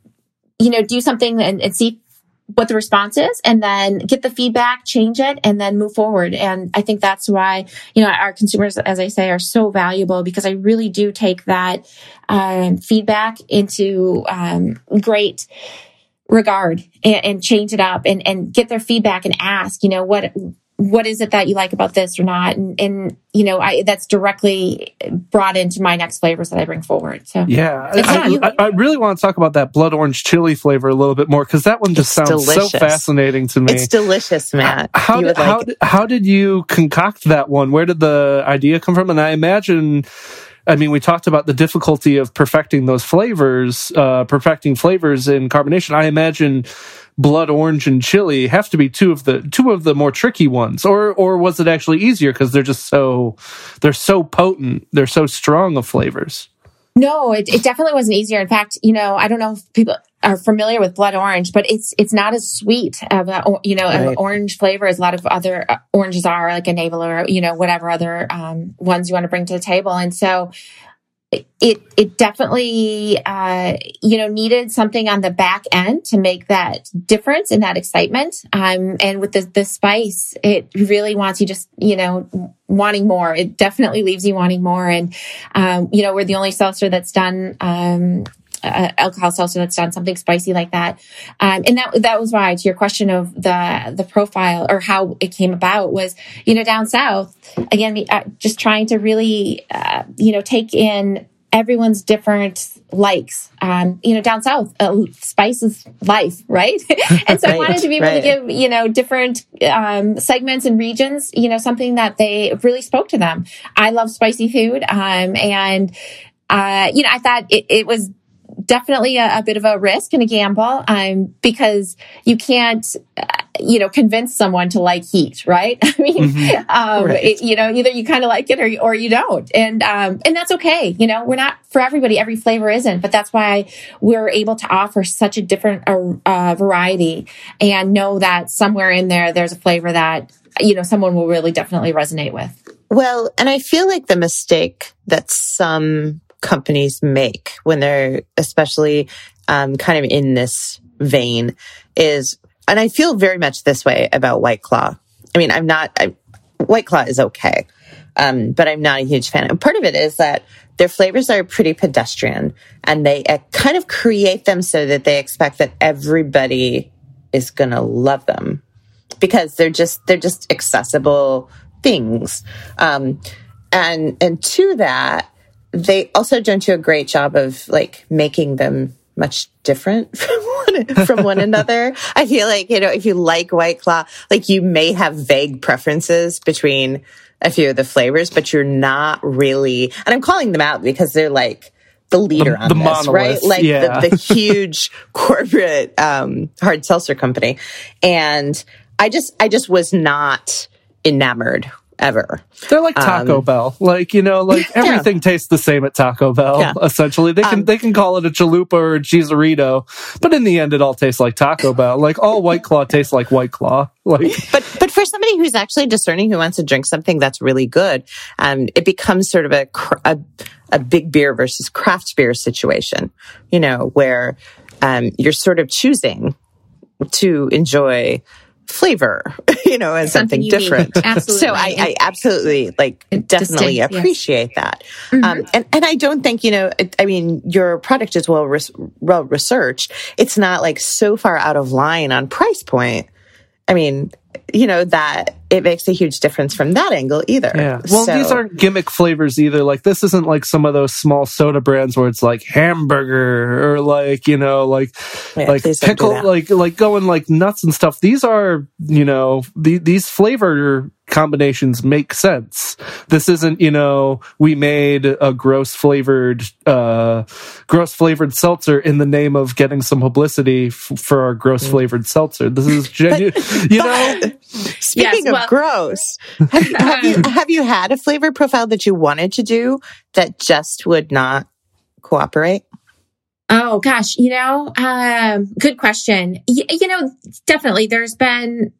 Speaker 1: do something and see what the response is, and then get the feedback, change it, and then move forward. And I think that's why, our consumers, as I say, are so valuable, because I really do take that feedback into great regard and change it up and get their feedback and ask, what is it that you like about this or not? And that's directly brought into my next flavors that I bring forward. So
Speaker 2: yeah, I really want to talk about that blood orange chili flavor a little bit more, because that one just sounds delicious. So fascinating to me.
Speaker 3: It's delicious, Matt.
Speaker 2: How did you concoct that one? Where did the idea come from? And I imagine, we talked about the difficulty of perfecting those flavors, perfecting flavors in carbonation. I imagine blood orange and chili have to be two of the more tricky ones, or was it actually easier because they're so potent, they're so strong of flavors?
Speaker 1: No, it definitely wasn't easier. In fact, I don't know if people are familiar with blood orange, but it's not as sweet of an orange flavor as a lot of other oranges are, like a navel or whatever other ones you want to bring to the table. And so it definitely, needed something on the back end to make that difference and that excitement. And with the spice, it really wants you just, wanting more. It definitely leaves you wanting more. And, we're the only seltzer that's done, alcohol seltzer that's done something spicy like that. And that was why, to your question of the profile or how it came about, was, down south, again, just trying to really, take in everyone's different likes. Down south, spice is life, right? And so I wanted to be able to give, different segments and regions, something that they really spoke to them. I love spicy food. And I thought it was definitely a bit of a risk and a gamble, because you can't, convince someone to like heat, right? Right. Either you kind of like it or you don't. And that's okay. We're not for everybody. Every flavor isn't, but that's why we're able to offer such a different variety, and know that somewhere in there's a flavor that, someone will really definitely resonate with.
Speaker 3: Well, and I feel like the mistake that some companies make when they're especially kind of in this vein is, and I feel very much this way about White Claw. White Claw is okay, but I'm not a huge fan. And part of it is that their flavors are pretty pedestrian, and they kind of create them so that they expect that everybody is going to love them because they're just accessible things. And to that, they also don't do a great job of making them much different from one another. I feel like, if you like White Claw, you may have vague preferences between a few of the flavors, but you're not really, and I'm calling them out because they're the leader on this, right? The huge corporate hard seltzer company. And I just was not enamored ever.
Speaker 2: They're like Taco Bell. Everything tastes the same at Taco Bell, essentially. They can call it a chalupa or a cheeserito, but in the end it all tastes like Taco Bell. All White Claw tastes like White Claw.
Speaker 3: But for somebody who's actually discerning, who wants to drink something that's really good, it becomes sort of a big beer versus craft beer situation, where you're sort of choosing to enjoy flavor, and something different.
Speaker 1: Absolutely.
Speaker 3: So I absolutely definitely appreciate that.
Speaker 1: Mm-hmm.
Speaker 3: And I don't think, your product is well researched. It's not so far out of line on price point. That it makes a huge difference from that angle either.
Speaker 2: Yeah. Well, these aren't gimmick flavors either. Like, this isn't like some of those small soda brands where it's like hamburger or like, you know, like pickle, like going like nuts and stuff. These are, you know, these flavor combinations make sense. This isn't, you know, we made a gross flavored seltzer in the name of getting some publicity for our gross flavored seltzer. This is genuine, you know.
Speaker 3: Speaking of gross, have you had a flavor profile that you wanted to do that just would not cooperate?
Speaker 1: Oh gosh, you know, good question. You know, definitely there's been,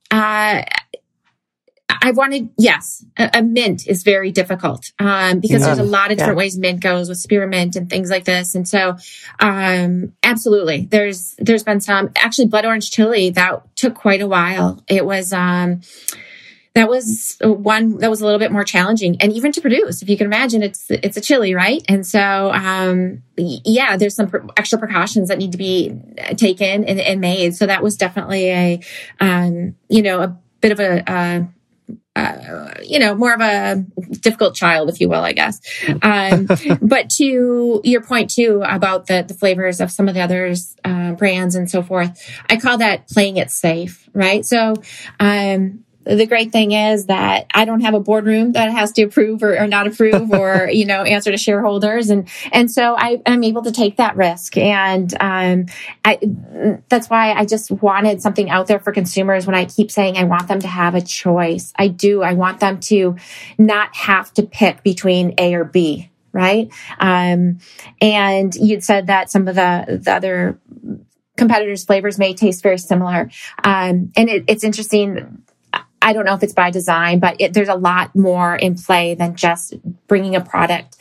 Speaker 1: a mint is very difficult, because there's a lot of different ways mint goes with spearmint and things like this. And so, absolutely, there's been some. Actually, blood orange chili, that took quite a while. It was, that was one that was a little bit more challenging, and even to produce. If you can imagine, it's a chili, right? And so, there's some extra precautions that need to be taken and made. So that was definitely a bit of a more of a difficult child, if you will, I guess. But to your point too about the flavors of some of the others, brands and so forth, I call that playing it safe, right? So, the great thing is that I don't have a boardroom that has to approve or not approve or, you know, answer to shareholders. And so I'm able to take that risk. And, that's why I just wanted something out there for consumers when I keep saying I want them to have a choice. I do. I want them to not have to pick between A or B. Right. And you'd said that some of the other competitors' flavors may taste very similar. And it's interesting. I don't know if it's by design, but there's a lot more in play than just bringing a product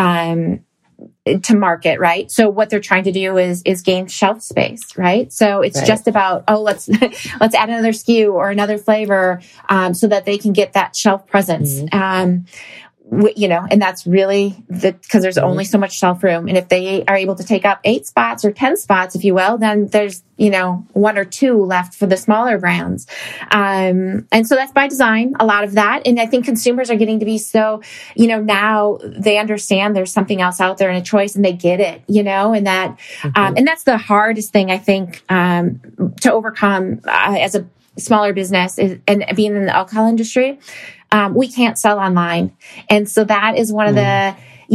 Speaker 1: to market, right? So what they're trying to do is gain shelf space, right? So it's just about, let's add another SKU or another flavor so that they can get that shelf presence. And that's really because there's only so much shelf room. And if they are able to take up 8 spots or 10 spots, if you will, then there's, 1 or 2 left for the smaller brands. And so that's by design, a lot of that. And I think consumers are getting to be so, now they understand there's something else out there and a choice and they get it, and that, and that's the hardest thing I think, to overcome, as a smaller business and being in the alcohol industry. We can't sell online. And so that is one of the,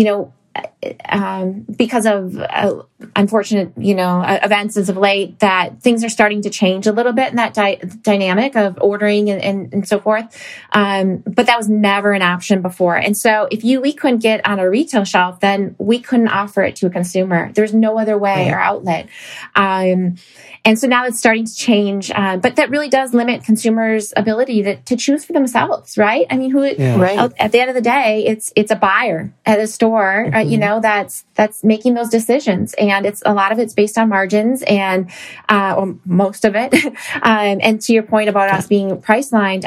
Speaker 1: because of unfortunate, events as of late, that things are starting to change a little bit in that dynamic of ordering and so forth. But that was never an option before. And so if we couldn't get on a retail shelf, then we couldn't offer it to a consumer. There's no other way or outlet. And so now it's starting to change. But that really does limit consumers' ability to choose for themselves, right? I mean, at the end of the day, it's a buyer at a store, that's making those decisions. And a lot of it's based on margins and, or most of it. And to your point about us being price lined,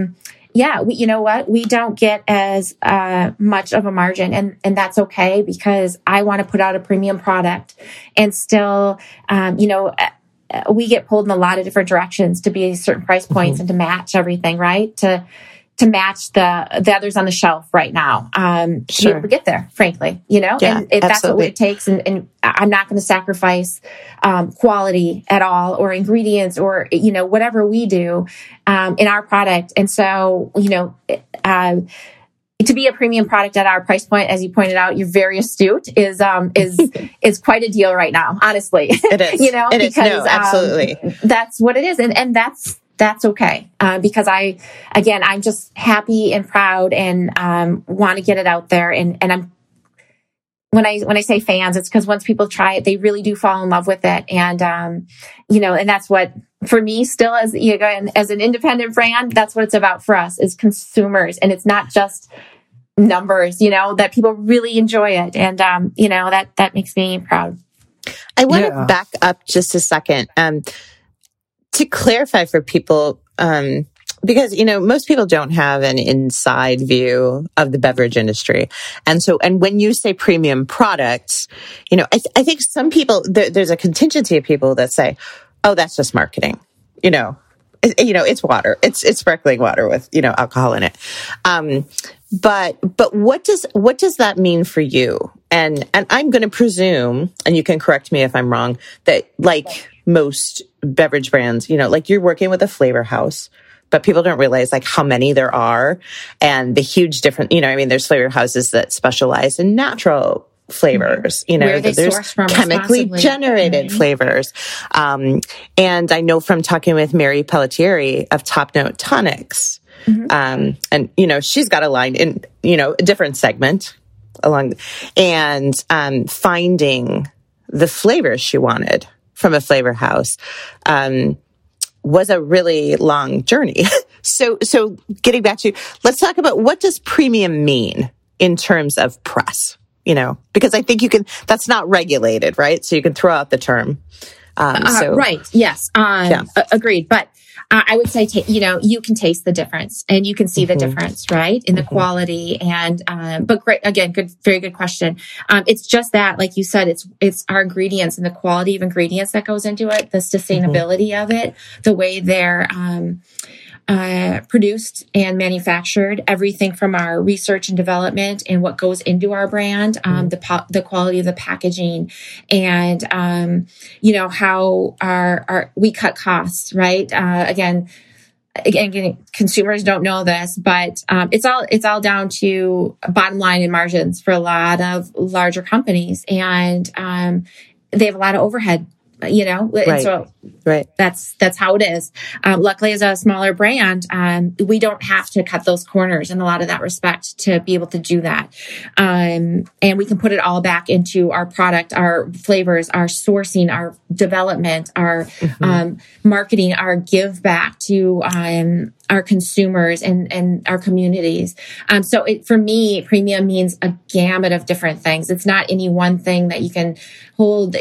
Speaker 1: we don't get as much of a margin, and that's okay because I want to put out a premium product and still, we get pulled in a lot of different directions to be certain price points and to match everything, right? To match the others on the shelf right now, to be able to get there, frankly, and if that's what it takes. And I'm not going to sacrifice, quality at all or ingredients or, whatever we do, in our product. And so, to be a premium product at our price point, as you pointed out, you're very astute, is quite a deal right now, honestly.
Speaker 3: It is. Because
Speaker 1: absolutely. That's what it is. And that's okay. Because I'm just happy and proud and, want to get it out there. And when I say fans, it's because once people try it, they really do fall in love with it. And, and that's what, for me, still as an independent brand, that's what it's about for us is consumers. And it's not just numbers, that people really enjoy it. And, that makes me proud.
Speaker 3: I want to back up just a second, to clarify for people, because, most people don't have an inside view of the beverage industry. And when you say premium products, I think some people, there's a contingency of people that say, oh, that's just marketing, it's water. It's sparkling water with, alcohol in it. But what does that mean for you? And I'm going to presume, and you can correct me if I'm wrong, that like most beverage brands, like you're working with a flavor house, but people don't realize like how many there are and the huge different, there's flavor houses that specialize in natural flavors,
Speaker 1: Where they
Speaker 3: there's
Speaker 1: source from
Speaker 3: chemically generated flavors. And I know from talking with Mary Pelletieri of Top Note Tonics, and, she's got a line in, a different segment and finding the flavors she wanted from a flavor house, was a really long journey. So getting back to, let's talk about what does premium mean in terms of press, because I think that's not regulated, right? So you can throw out the term.
Speaker 1: Right. Yes. Agreed. But I would say, you can taste the difference and you can see the difference, right? In the quality but great, again, very good question. It's just that, like you said, it's our ingredients and the quality of ingredients that goes into it, the sustainability of it, the way they're, produced and manufactured, everything from our research and development and what goes into our brand, the quality of the packaging and, how we cut costs, right? Again, consumers don't know this, but, it's all down to bottom line and margins for a lot of larger companies. And, they have a lot of overhead. And so that's how it is. Luckily, as a smaller brand, we don't have to cut those corners in a lot of that respect to be able to do that. And we can put it all back into our product, our flavors, our sourcing, our development, our marketing, our give back to our consumers and our communities. So for me, premium means a gamut of different things. It's not any one thing that you can hold,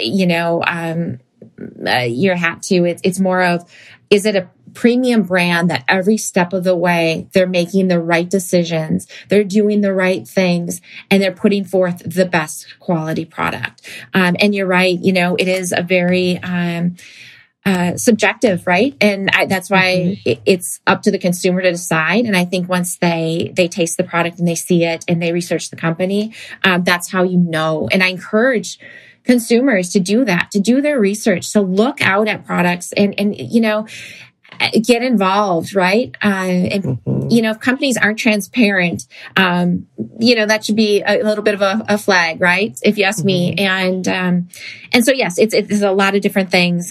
Speaker 1: your hat to. It's more of, is it a premium brand that every step of the way they're making the right decisions, they're doing the right things, and they're putting forth the best quality product. And you're right, it is a very subjective, right? And that's why it's up to the consumer to decide. And I think once they taste the product and they see it and they research the company, that's how you know. And I encourage consumers to do that, to do their research, to look out at products and get involved, right? If companies aren't transparent, that should be a little bit of a flag, right? If you ask me. And so, yes, it's a lot of different things.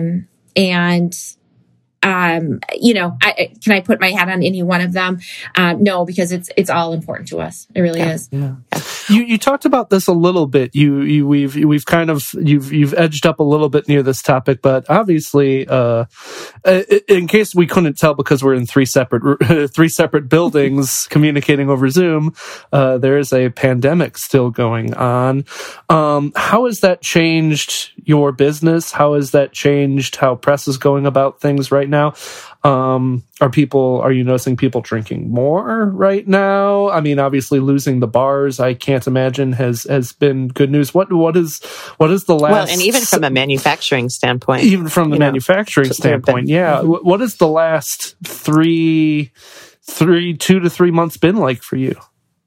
Speaker 1: Can I put my hat on any one of them? No, because it's all important to us. It really is.
Speaker 2: Yeah. You talked about this a little bit. You've edged up a little bit near this topic, but obviously, in case we couldn't tell because we're in three separate buildings communicating over Zoom, there is a pandemic still going on. How has that changed your business? How has that changed how press is going about things right now? Are you noticing people drinking more right now? I mean, obviously losing the bars, I can't imagine has been good news. What is the last?
Speaker 3: Well, and even from a manufacturing standpoint,
Speaker 2: yeah. What is the last 2 to 3 months been like for you?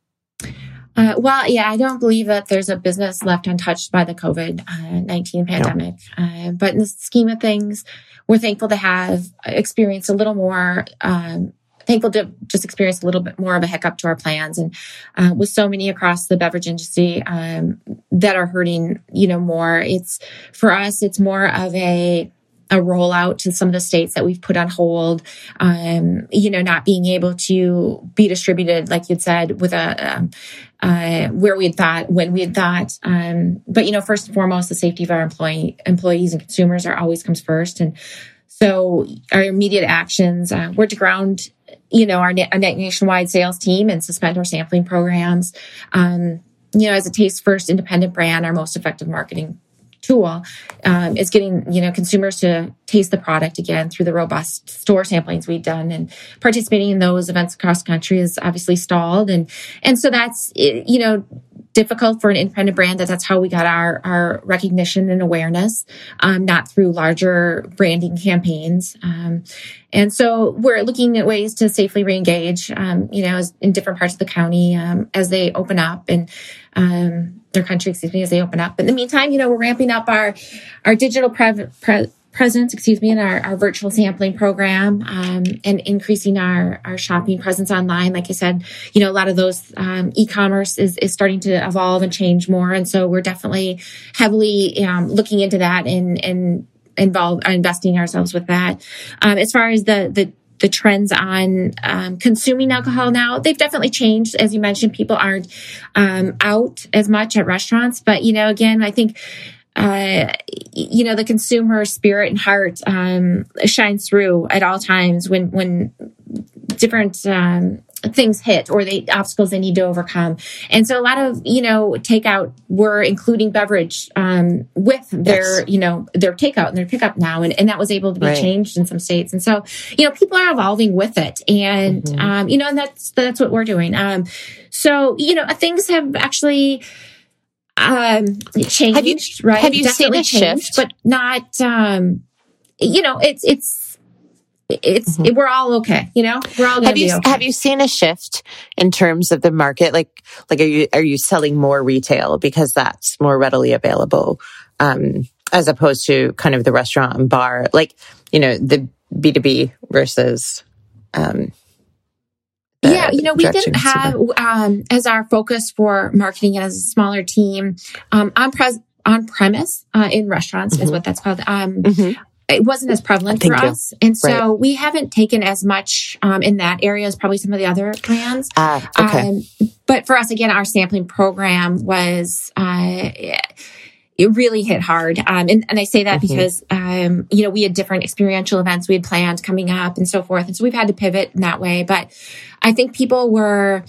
Speaker 1: I don't believe that there's a business left untouched by the COVID-19 pandemic. No. But in the scheme of things, we're thankful to have experienced a little more, thankful to just experience a little bit more of a hiccup to our plans. And with so many across the beverage industry that are hurting, more, for us, it's more of a rollout to some of the states that we've put on hold, not being able to be distributed, like you'd said, with where we had thought, when we had thought. But, first and foremost, the safety of our employees and consumers always comes first. And so our immediate actions, we're to ground, our nationwide sales team and suspend our sampling programs. As a taste first independent brand, our most effective marketing tool is getting consumers to taste the product again through the robust store samplings we've done, and participating in those events across the country is obviously stalled, and so that's difficult for an independent brand. That's how we got our recognition and awareness, not through larger branding campaigns. And so we're looking at ways to safely reengage, in different parts of the county as they open up and their country, as they open up. In the meantime, we're ramping up our digital presence, in our virtual sampling program, and increasing our shopping presence online. Like I said, a lot of those e-commerce is starting to evolve and change more. And so we're definitely heavily looking into that and investing ourselves with that. As far as the trends on consuming alcohol now, they've definitely changed. As you mentioned, people aren't out as much at restaurants. But, again, I think the consumer spirit and heart shines through at all times when different things hit or obstacles they need to overcome. And so a lot of, takeout were including beverage with their, their takeout and their pickup now. And that was able to be changed in some states. And so, people are evolving with it. And, and that's what we're doing. So, things have actually changed, right?
Speaker 3: Have you
Speaker 1: definitely
Speaker 3: seen a
Speaker 1: changed,
Speaker 3: shift?
Speaker 1: but not, we're all okay. We're all going to be okay.
Speaker 3: Have you seen a shift in terms of the market? Like are you selling more retail because that's more readily available, as opposed to kind of the restaurant and bar, the B2B versus,
Speaker 1: we didn't have as our focus for marketing as a smaller team on premise in restaurants is what that's called. It wasn't as prevalent for us, and so we haven't taken as much in that area as probably some of the other brands.
Speaker 3: Okay.
Speaker 1: But for us, again, our sampling program was. It really hit hard. And I say that because, we had different experiential events we had planned coming up and so forth. And so we've had to pivot in that way. But I think people were,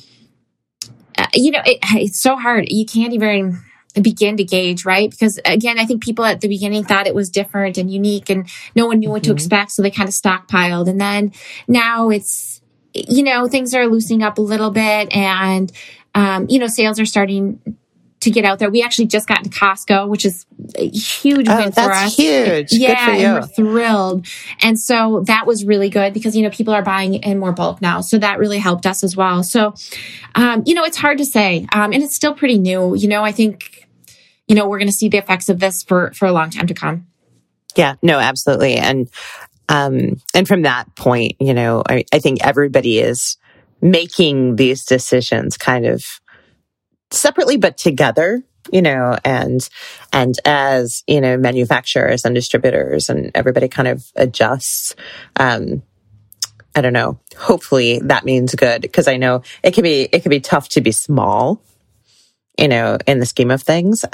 Speaker 1: it's so hard. You can't even begin to gauge, right? Because again, I think people at the beginning thought it was different and unique and no one knew what to expect. So they kind of stockpiled. And then now it's, things are loosening up a little bit and, sales are starting to get out there. We actually just got into Costco, which is a huge win for us.
Speaker 3: That's huge.
Speaker 1: Yeah,
Speaker 3: good for you.
Speaker 1: And we're thrilled. And so that was really good because, people are buying in more bulk now. So that really helped us as well. So, it's hard to say. And it's still pretty new. I think, we're going to see the effects of this for a long time to come.
Speaker 3: Yeah, no, absolutely. And from that point, I think everybody is making these decisions kind of separately, but together, and as, manufacturers and distributors and everybody kind of adjusts, I don't know, hopefully that means good because I know it can be tough to be small, in the scheme of things.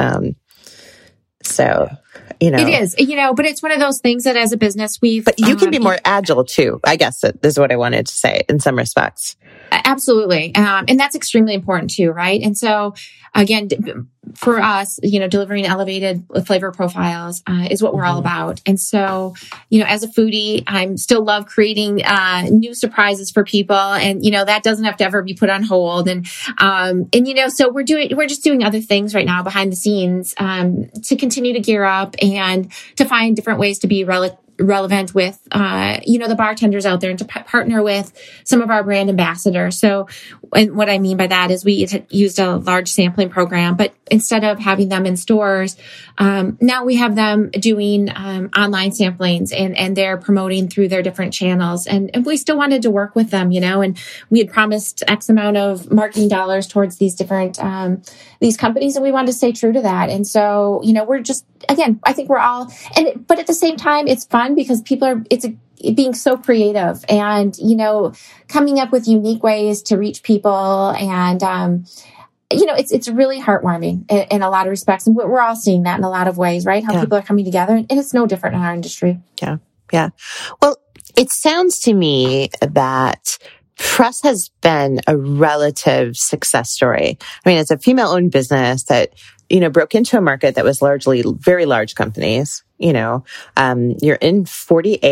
Speaker 3: It is, but it's one of those things that as a business but you can be more agile too. I guess that is what I wanted to say in some respects.
Speaker 1: Absolutely. And that's extremely important too, right? And so again, for us, delivering elevated flavor profiles is what we're all about. And so, as a foodie, I still love creating new surprises for people. And, that doesn't have to ever be put on hold. And so we're just doing other things right now behind the scenes to continue to gear up and to find different ways to be relevant with, the bartenders out there and to partner with some of our brand ambassadors. So, and what I mean by that is we used a large sampling program, but instead of having them in stores, now we have them doing online samplings and they're promoting through their different channels. And we still wanted to work with them, and we had promised X amount of marketing dollars towards these different, these companies, and we wanted to stay true to that. And so, we're just, again, I think we're all, but at the same time, it's fun because it's being so creative and, coming up with unique ways to reach people. And, it's really heartwarming in a lot of respects. And we're all seeing that in a lot of ways, right? How people are coming together. And it's no different in our industry.
Speaker 3: Yeah. Yeah. Well, it sounds to me that Press has been a relative success story. I mean, it's a female-owned business that, broke into a market that was largely very large companies. You're in 48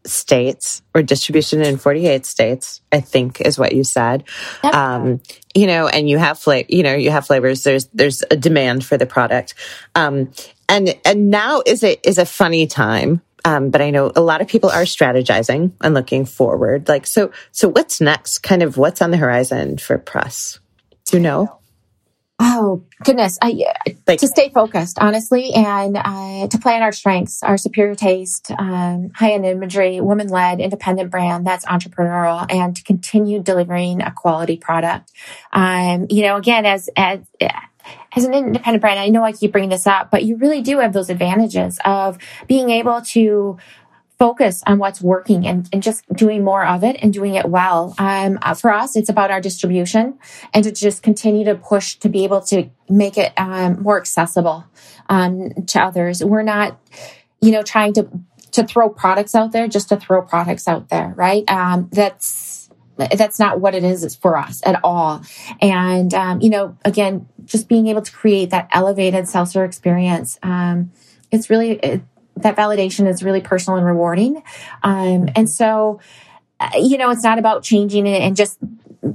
Speaker 3: states, or distribution in 48 states, I think is what you said.
Speaker 1: Yep.
Speaker 3: And you have flavors. There's a demand for the product. And now is a funny time. But I know a lot of people are strategizing and looking forward. Like, so what's next? Kind of what's on the horizon for Press? Do you know?
Speaker 1: Oh, goodness. To stay focused, honestly, and to play on our strengths, our superior taste, high-end imagery, woman-led, independent brand that's entrepreneurial, and to continue delivering a quality product. Again, as an independent brand, I know I keep bringing this up, but you really do have those advantages of being able to focus on what's working and just doing more of it and doing it well. For us, it's about our distribution and to just continue to push to be able to make it more accessible to others. We're not, trying to throw products out there just to throw products out there, right? That's not what it is for us at all. And, again, just being able to create that elevated seltzer experience, it's really... that validation is really personal and rewarding. And so, it's not about changing it and just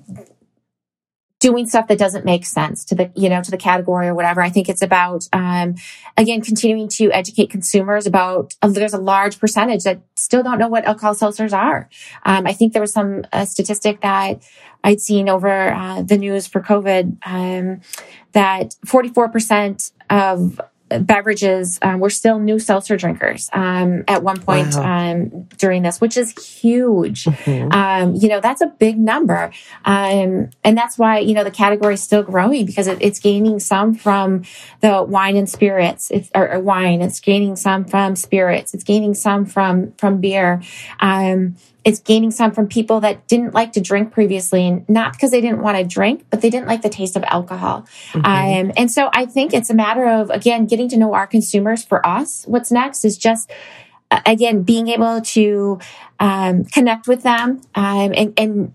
Speaker 1: doing stuff that doesn't make sense to the category or whatever. I think it's about, again, continuing to educate consumers about, there's a large percentage that still don't know what alcohol seltzers are. I think there was some statistic that I'd seen over the news for COVID, that 44% of beverages were still new seltzer drinkers at one point. Wow. During this, which is huge. Mm-hmm. That's a big number. And that's why, the category is still growing because it's gaining some from the wine and spirits. It's gaining some from spirits. It's gaining some from beer. It's gaining some from people that didn't like to drink previously, and not because they didn't want to drink, but they didn't like the taste of alcohol. Mm-hmm. And so I think it's a matter of, again, getting to know our consumers. For us, what's next is just, again, being able to connect with them and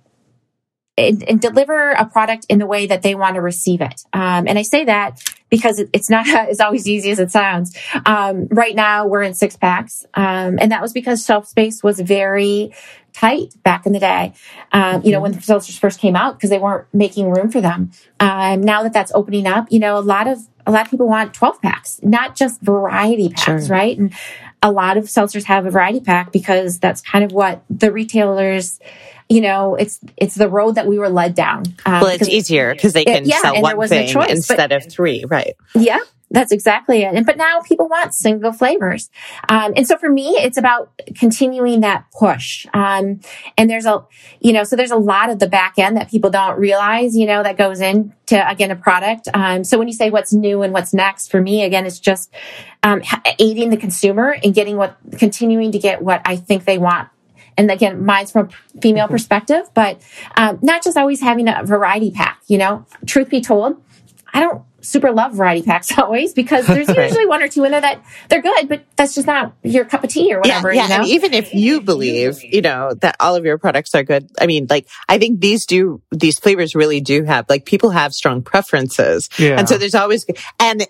Speaker 1: deliver a product in the way that they want to receive it. And I say that because it's not as always easy as it sounds. Right now we're in 6-packs. And that was because shelf space was very tight back in the day. When the seltzers first came out, because they weren't making room for them. Now that that's opening up, a lot of people want 12-packs, not just variety packs, sure. Right? And a lot of seltzers have a variety pack because that's kind of what the retailers, it's the road that we were led down.
Speaker 3: Well, it's easier because they can sell one thing instead of three, right?
Speaker 1: Yeah, that's exactly it. But now people want single flavors. And so for me, it's about continuing that push. And there's so there's a lot of the back end that people don't realize, that goes into, again, a product. So when you say what's new and what's next, for me, again, it's just aiding the consumer and continuing to get what I think they want. And again, mine's from a female perspective, but not just always having a variety pack. Truth be told, I don't super love variety packs always because there's usually one or two in there that they're good, but that's just not your cup of tea or whatever.
Speaker 3: Yeah. And even if you believe, that all of your products are good, I mean, I think these flavors really do have, people have strong preferences. Yeah. And so there's always, and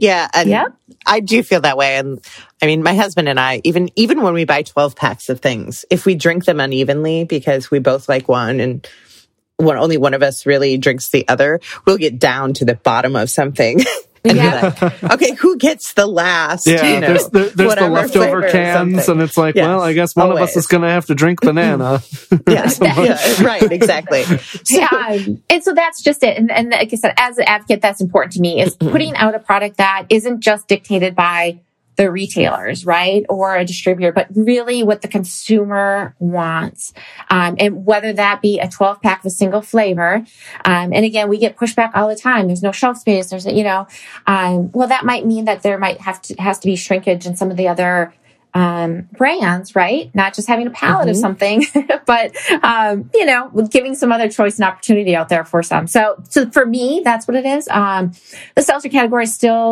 Speaker 3: I do feel that way. And I mean, my husband and I, even when we buy 12 packs of things, if we drink them unevenly because we both like one and only one of us really drinks the other, we'll get down to the bottom of something and be like, okay, who gets the last?
Speaker 2: Yeah, there's the leftover cans, and it's like, well, I guess one of us is going to have to drink banana.
Speaker 3: Right, exactly.
Speaker 1: And so that's just it. And like I said, as an advocate, that's important to me, is putting out a product that isn't just dictated by the retailers, right? Or a distributor, but really what the consumer wants. And whether that be a 12-pack of a single flavor. And again, we get pushback all the time. There's no shelf space. There's, well, that might mean that there has to be shrinkage in some of the other brands, right? Not just having a palette of something, but, giving some other choice and opportunity out there for some. So for me, that's what it is. The seltzer category still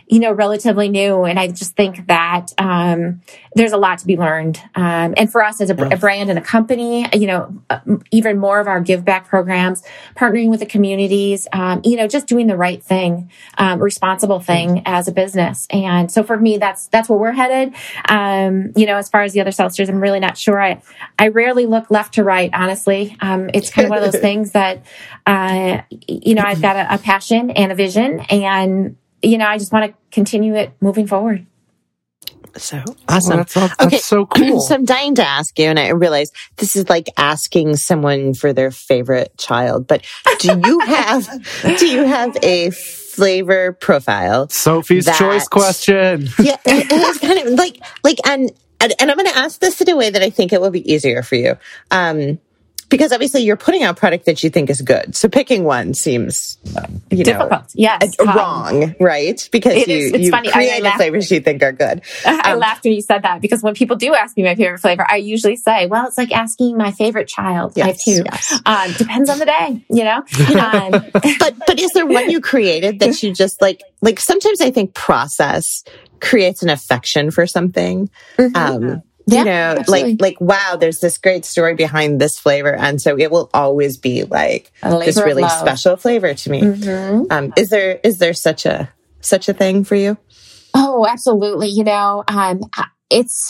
Speaker 1: relatively new. And I just think that there's a lot to be learned. And for us as a brand and a company, even more of our give back programs, partnering with the communities, just doing the right thing, responsible thing as a business. And so for me, that's where we're headed. As far as the other seltzers, I'm really not sure. I rarely look left to right, honestly. It's kind of one of those things that, I've got a passion and a vision, and, I just want to continue it moving forward.
Speaker 3: So awesome.
Speaker 2: That's so cool.
Speaker 3: So I'm dying to ask you, and I realize this is like asking someone for their favorite child, but do you have a flavor profile?
Speaker 2: Sophie's choice question.
Speaker 3: Yeah, it's kind of like, and I'm going to ask this in a way that I think it will be easier for you. Because obviously you're putting out product that you think is good. So picking one seems,
Speaker 1: difficult. Yes.
Speaker 3: Wrong, right? Because you
Speaker 1: funny.
Speaker 3: create flavors you think are good.
Speaker 1: I laughed when you said that, because when people do ask me my favorite flavor, I usually say, well, it's like asking my favorite child.
Speaker 3: Yes,
Speaker 1: I have two.
Speaker 3: Yes.
Speaker 1: Depends on the day,
Speaker 3: But is there one you created that you just like sometimes I think process creates an affection for something.
Speaker 1: Mm-hmm. Absolutely.
Speaker 3: Wow, there's this great story behind this flavor. And so it will always be like this really special flavor to me.
Speaker 1: Mm-hmm.
Speaker 3: Is there such a thing for you?
Speaker 1: Oh, absolutely. It's,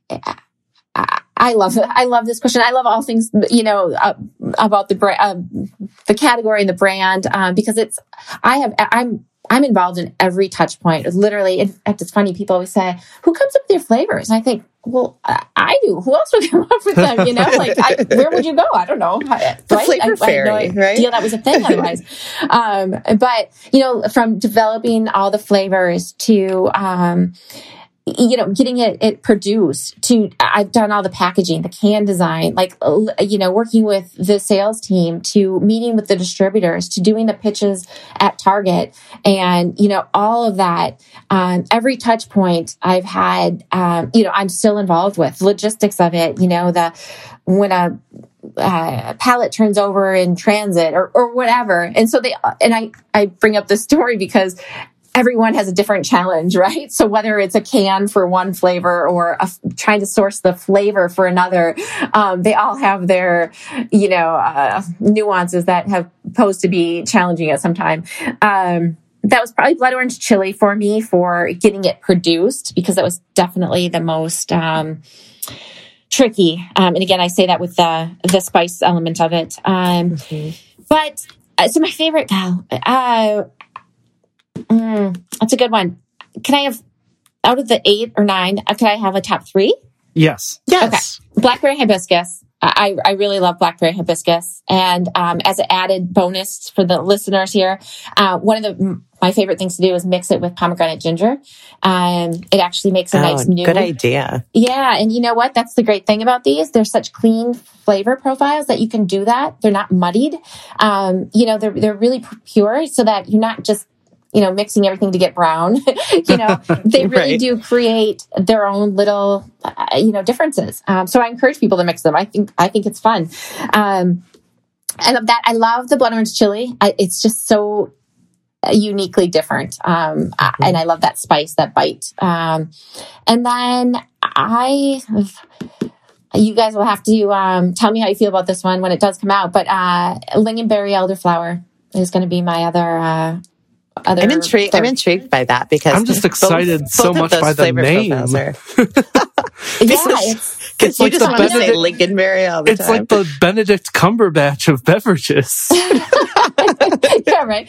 Speaker 1: I love this question. I love all things, about the category and the brand, because I'm involved in every touch point. Literally, in fact, it's funny. People always say, "Who comes up with your flavors?" And I think, well, I do. Who else would come up with them? Where would you go? I don't know.
Speaker 3: The flavor fairy,
Speaker 1: I had no
Speaker 3: right?
Speaker 1: idea that was a thing otherwise. But from developing all the flavors to, getting it produced to, I've done all the packaging, the can design, working with the sales team, to meeting with the distributors, to doing the pitches at Target, and, all of that, every touch point I've had, I'm still involved with logistics of it, when a pallet turns over in transit or whatever. And so I bring up this story because everyone has a different challenge, right? So whether it's a can for one flavor or trying to source the flavor for another, they all have their, nuances that have posed to be challenging at some time. That was probably blood orange chili for me, for getting it produced, because that was definitely the most tricky. And again, I say that with the spice element of it. But so my favorite, that's a good one. Can I have, out of the 8 or 9, can I have a top 3?
Speaker 2: Yes.
Speaker 1: Okay. Blackberry hibiscus. I really love blackberry hibiscus. And as an added bonus for the listeners here, one of my favorite things to do is mix it with pomegranate ginger. It actually makes a nice new...
Speaker 3: Good idea.
Speaker 1: Yeah. And you know what? That's the great thing about these. They're such clean flavor profiles that you can do that. They're not muddied. They're really pure, so that you're not just mixing everything to get brown. They really do create their own little, differences. So I encourage people to mix them. I think it's fun. And of that, I love the blood orange chili. It's just so uniquely different. And I love that spice, that bite. And then you guys will have to tell me how you feel about this one when it does come out. But lingonberry elderflower is going to be my other. I'm
Speaker 3: intrigued by that, because
Speaker 2: I'm just excited so much by the name.
Speaker 3: Because you just want to say lingonberry all the time.
Speaker 2: It's like the Benedict Cumberbatch of beverages.
Speaker 1: Yeah, right.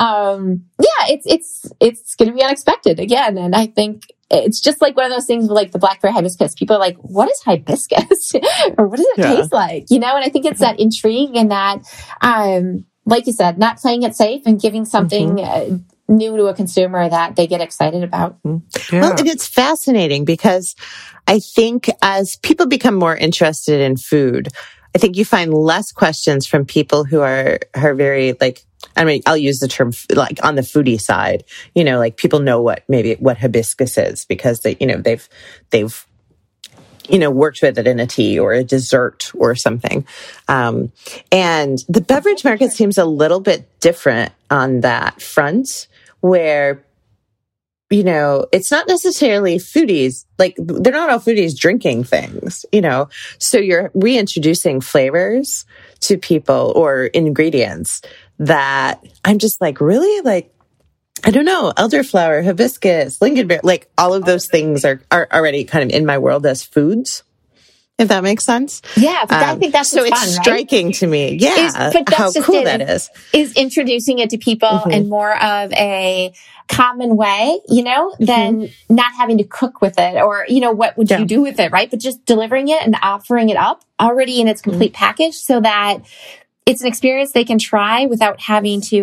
Speaker 1: It's going to be unexpected again, and I think it's just like one of those things with like the blackberry hibiscus. People are like, "What is hibiscus?" or "What does it taste like?" And I think it's that intrigue and that. Like you said, not playing it safe and giving something new to a consumer that they get excited about.
Speaker 2: Yeah.
Speaker 3: Well, and it's fascinating, because I think as people become more interested in food, I think you find less questions from people who are very I'll use the term like on the foodie side, people know what hibiscus is, because they've worked with it in a tea or a dessert or something. And the beverage market seems a little bit different on that front, where it's not necessarily foodies. Like, they're not all foodies drinking things, So you're reintroducing flavors to people or ingredients that I'm just like, really? Like, I don't know, elderflower, hibiscus, lingonberry, like all of those things are already kind of in my world as foods. If that makes sense.
Speaker 1: Yeah, but I think that's
Speaker 3: so
Speaker 1: what's
Speaker 3: it's
Speaker 1: fun,
Speaker 3: striking
Speaker 1: right?
Speaker 3: to me. Yeah, how cool that is.
Speaker 1: Is introducing it to people in more of a common way, than not having to cook with it or, what would you do with it, right? But just delivering it and offering it up already in its complete package so that it's an experience they can try without having to,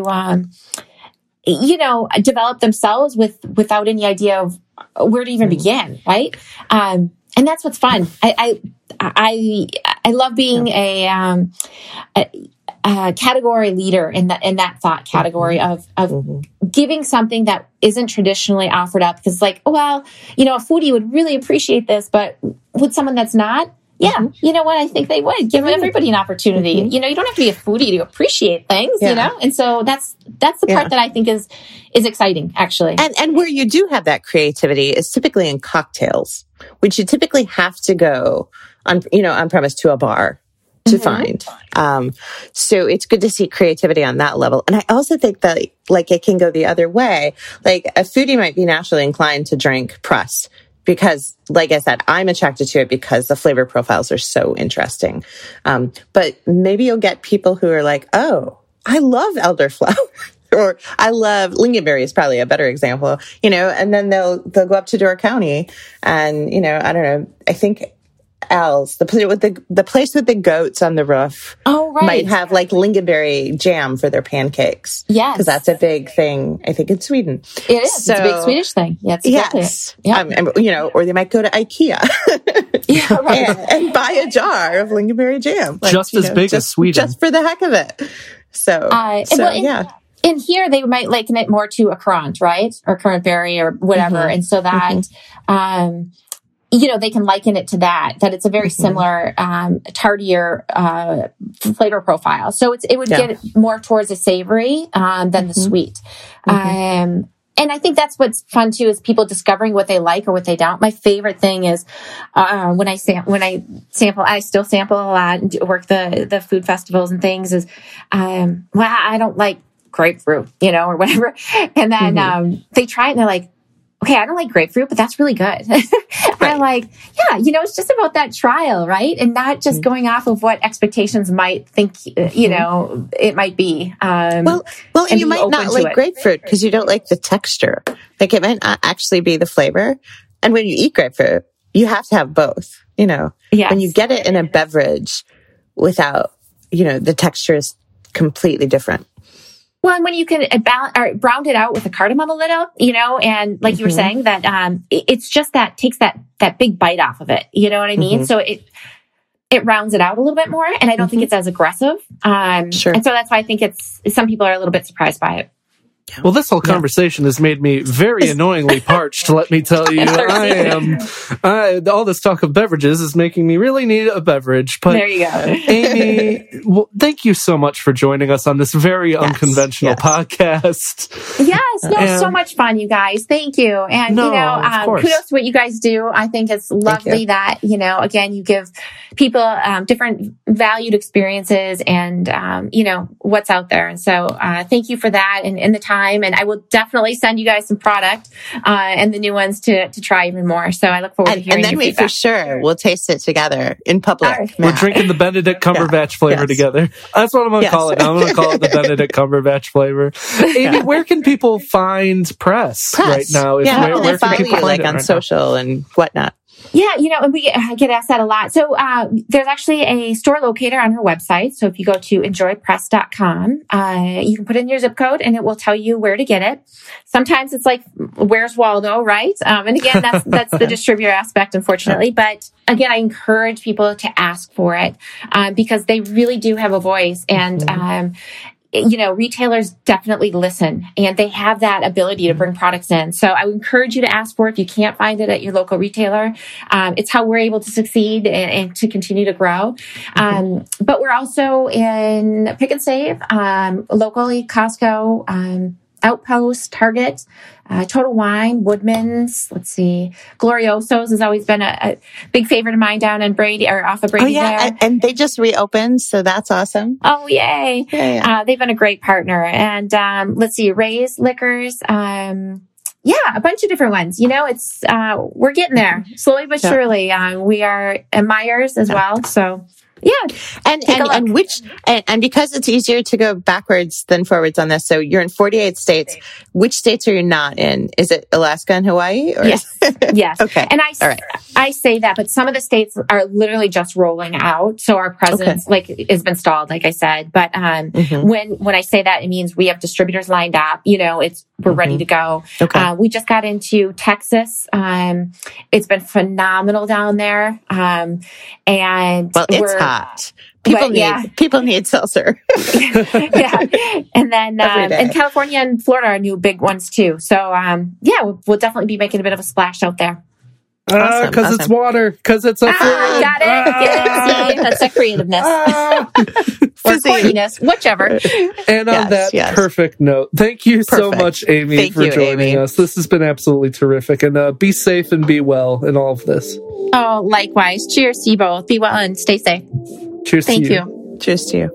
Speaker 1: develop themselves without any idea of where to even begin, right? And that's what's fun. I love being a category leader in that thought category of giving something that isn't traditionally offered up, because a foodie would really appreciate this, but with someone that's not, you know what? I think they would give everybody an opportunity. You don't have to be a foodie to appreciate things, and so that's the part that I think is exciting, actually.
Speaker 3: And where you do have that creativity is typically in cocktails, which you typically have to go on premise to a bar to find. So it's good to see creativity on that level. And I also think that it can go the other way. Like, a foodie might be naturally inclined to drink press because, like I said, I'm attracted to it because the flavor profiles are so interesting. But maybe you'll get people who are like, oh, I love elderflower. Or I love lingonberry is probably a better example, and then they'll go up to Door County and, I don't know, I think Al's, the place with the goats on the roof, might have lingonberry jam for their pancakes.
Speaker 1: Yes.
Speaker 3: Because that's a big thing, I think, in Sweden.
Speaker 1: It is. So, it's a big Swedish thing. Yeah,
Speaker 3: yes. Or they might go to IKEA and buy a jar of lingonberry jam.
Speaker 2: Just as big as Sweden.
Speaker 3: Just for the heck of it. So,
Speaker 1: in here, they might liken it more to a currant, right? Or currant berry or whatever. And so that, they can liken it to that it's a very similar, tardier, flavor profile. So it would get more towards a savory, than the sweet. And I think that's what's fun too, is people discovering what they like or what they don't. My favorite thing is, when I sample, I still sample a lot and work the food festivals and things is, I don't like grapefruit, or whatever. And then, they try it and they're like, okay, I don't like grapefruit, but that's really good. I'm like, it's just about that trial, right? And not just going off of what expectations might think, it might be. And
Speaker 3: you might not like grapefruit because you don't like the texture. Like, it might not actually be the flavor. And when you eat grapefruit, you have to have both, Yes. When you get it in a beverage without, the texture is completely different.
Speaker 1: Well, and when you can round it out with a cardamom a little, and like you were saying that, it's just that takes that big bite off of it. You know what I mean? So it rounds it out a little bit more, and I don't think it's as aggressive. Sure. And so that's why I think some people are a little bit surprised by it.
Speaker 2: Well, this whole conversation has made me very annoyingly parched, let me tell you. All this talk of beverages is making me really need a beverage. But
Speaker 1: there you go.
Speaker 2: Amy, thank you so much for joining us on this very unconventional podcast.
Speaker 1: Yes, so much fun, you guys. Thank you. And, kudos to what you guys do. I think it's lovely that, again, you give people different valued experiences and, what's out there. And so thank you for that and the time. And I will definitely send you guys some product and the new ones to try even more. So I look forward to hearing your feedback.
Speaker 3: And then for sure, we'll taste it together in public.
Speaker 1: Right.
Speaker 2: We're drinking the Benedict Cumberbatch flavor together. That's what I'm going to call it. I'm going to call it the Benedict Cumberbatch flavor. Amy, where can people find Press right now?
Speaker 3: Where can people find it on social and whatnot?
Speaker 1: Yeah, and we get asked that a lot. So there's actually a store locator on her website. So if you go to enjoypress.com, you can put in your zip code and it will tell you where to get it. Sometimes it's like, where's Waldo, right? And again, that's the distributor aspect, unfortunately. But again, I encourage people to ask for it because they really do have a voice. And retailers definitely listen and they have that ability to bring products in. So I would encourage you to ask for it if you can't find it at your local retailer. It's how we're able to succeed and to continue to grow. But we're also in Pick and Save, locally, Costco, Outpost, Target, Total Wine, Woodman's. Let's see, Glorioso's has always been a big favorite of mine down in Brady or off of Brady. There.
Speaker 3: And they just reopened, so that's awesome.
Speaker 1: Oh, yay! Yeah. They've been a great partner. And let's see, Ray's Liquors. A bunch of different ones. It's we're getting there slowly but surely. We are at Myers as well. So. Yeah.
Speaker 3: And because it's easier to go backwards than forwards on this. So you're in 48 states. Which states are you not in? Is it Alaska and Hawaii? Or?
Speaker 1: Yes. Yes.
Speaker 3: Okay.
Speaker 1: And I say that, but some of the states are literally just rolling out. So our presence has been stalled, like I said. But when I say that, it means we have distributors lined up. We're ready to go.
Speaker 3: Okay.
Speaker 1: We just got into Texas. It's been phenomenal down there.
Speaker 3: It's hot. People need seltzer.
Speaker 1: Yeah. And then, and California and Florida are new big ones too. So, we'll definitely be making a bit of a splash out there.
Speaker 2: Because it's water. Because it's a fluid.
Speaker 1: Got it. That's a creativeness. Or quirkiness, whichever.
Speaker 2: And on that perfect note, thank you so much, Amy, for joining us. This has been absolutely terrific. And be safe and be well in all of this.
Speaker 1: Oh, likewise. Cheers to you both. Be well and stay safe.
Speaker 2: Cheers
Speaker 1: Thank
Speaker 2: to
Speaker 1: you.
Speaker 2: you.
Speaker 3: Cheers to you.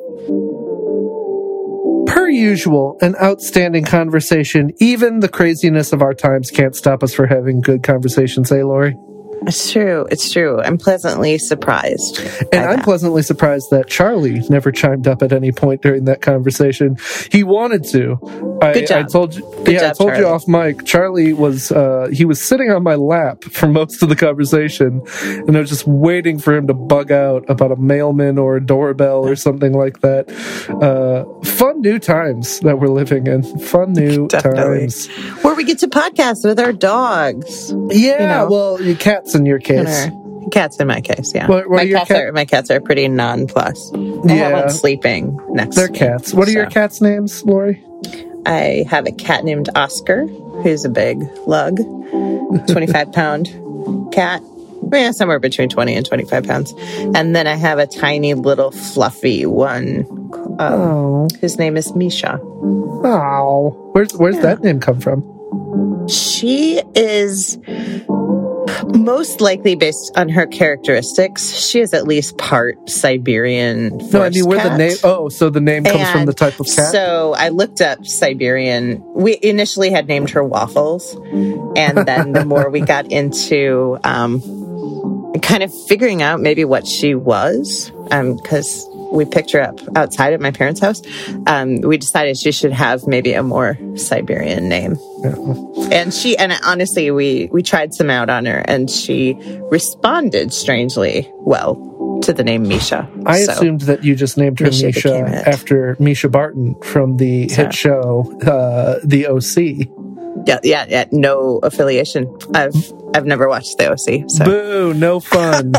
Speaker 2: Per usual, an outstanding conversation. Even the craziness of our times can't stop us from having good conversations, Lori?
Speaker 3: It's true. I'm pleasantly surprised.
Speaker 2: And I'm pleasantly surprised that Charlie never chimed up at any point during that conversation. He wanted to.
Speaker 3: Good job.
Speaker 2: I told you off mic. Charlie was sitting on my lap for most of the conversation, and I was just waiting for him to bug out about a mailman or a doorbell or something like that. Fun new times that we're living in. Fun new times.
Speaker 3: Where we get to podcast with our dogs.
Speaker 2: Yeah, well, cats in your case.
Speaker 3: Cats in my case, yeah. My cats are pretty nonplussed. I have one sleeping next to me.
Speaker 2: They're cats. What are your cats' names, Lori?
Speaker 3: I have a cat named Oscar, who's a big lug, 25-pound cat. Yeah, somewhere between 20 and 25 pounds. And then I have a tiny little fluffy one. His name is Misha.
Speaker 2: Oh, where's that name come from?
Speaker 3: She is most likely based on her characteristics. She is at least part Siberian forest cat.
Speaker 2: The name. Oh, so the name comes from the type of cat.
Speaker 3: So I looked up Siberian. We initially had named her Waffles, and then the more we got into kind of figuring out maybe what she was, because we picked her up outside at my parents' house. We decided she should have maybe a more Siberian name. Yeah. And honestly, we tried some out on her, and she responded strangely well to the name Misha.
Speaker 2: I assumed that you just named her Misha after Misha Barton from the hit show, The O.C.
Speaker 3: Yeah. No affiliation. I've never watched The O.C. So.
Speaker 2: Boo! No fun.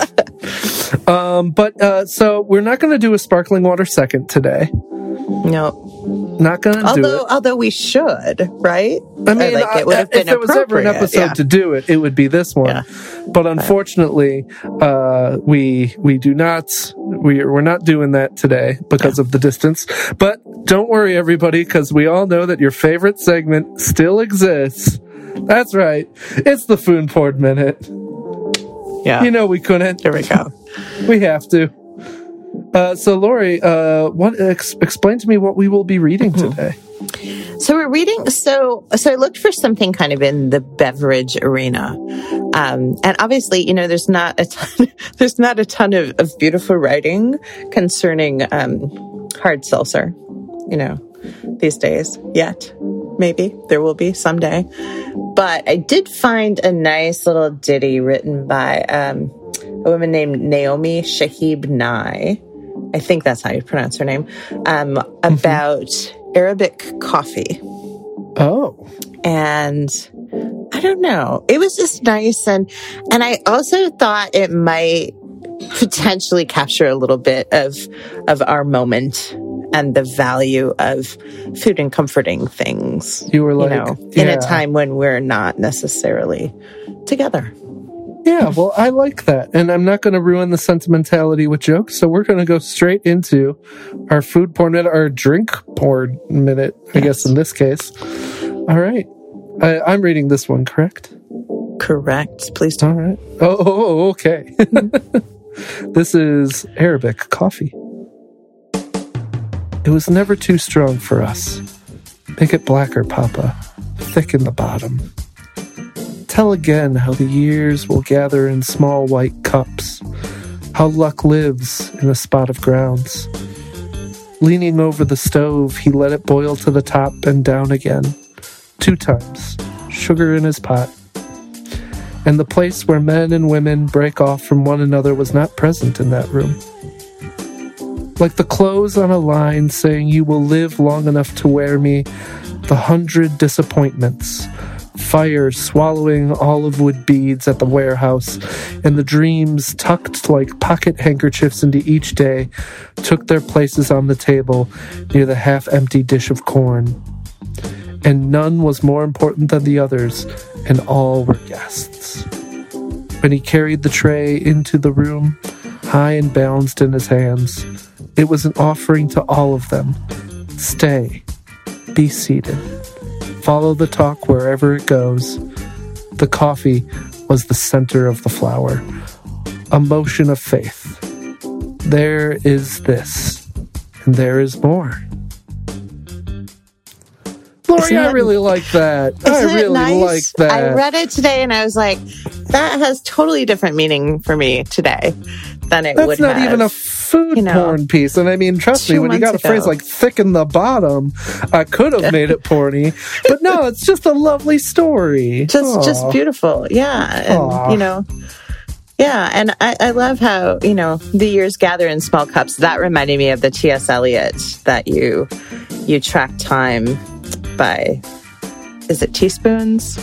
Speaker 2: So we're not going to do a sparkling water second today.
Speaker 3: No,
Speaker 2: not going to do it.
Speaker 3: Although we should, right?
Speaker 2: I mean, it would have been if there was ever an episode to do it, it would be this one. Yeah. But unfortunately, we do not. We're not doing that today because of the distance. But don't worry, everybody, because we all know that your favorite segment still exists. That's right. It's the Food Port Minute.
Speaker 3: Yeah.
Speaker 2: We couldn't.
Speaker 3: Here we go.
Speaker 2: We have to. So, Lori, explain to me what we will be reading today.
Speaker 3: So we're reading. So I looked for something kind of in the beverage arena, and obviously, there's not a ton of beautiful writing concerning hard seltzer, these days yet. Maybe there will be someday. But I did find a nice little ditty written by a woman named Naomi Shahib Nye. I think that's how you pronounce her name. About Arabic coffee.
Speaker 2: Oh.
Speaker 3: And I don't know. It was just nice. And I also thought it might potentially capture a little bit of our moment and the value of food and comforting things.
Speaker 2: You were like,
Speaker 3: in a time when we're not necessarily together.
Speaker 2: Yeah, well, I like that. And I'm not going to ruin the sentimentality with jokes, so we're going to go straight into our food porn minute, our drink porn minute, I guess, in this case. All right. I'm reading this one, correct?
Speaker 3: Correct. Please do.
Speaker 2: All right. Oh, okay. This is Arabic coffee. It was never too strong for us. Make it blacker, Papa. Thicken the bottom. Tell again how the years will gather in small white cups, how luck lives in a spot of grounds. Leaning over the stove, he let it boil to the top and down again, 2 times, sugar in his pot. And the place where men and women break off from one another was not present in that room. Like the clothes on a line saying you will live long enough to wear me, the 100 disappointments, fire swallowing olive wood beads at the warehouse, and the dreams tucked like pocket handkerchiefs into each day took their places on the table near the half-empty dish of corn. And none was more important than the others, and all were guests. When he carried the tray into the room, high and balanced in his hands, it was an offering to all of them. Stay. Be seated. Follow the talk wherever it goes. The coffee was the center of the flower. A motion of faith. There is this, and there is more. Lori, I really like that. I really like that.
Speaker 3: I read it today and I was like, that has totally different meaning for me today than it would have.
Speaker 2: That's not even a food porn piece. And I mean, trust me, when you got a phrase like thicken the bottom, I could have made it porny. But no, it's just a lovely story.
Speaker 3: Just beautiful. Yeah. And, yeah. And I love how, the years gather in small cups. That reminded me of the T.S. Eliot that you track time by, is it teaspoons?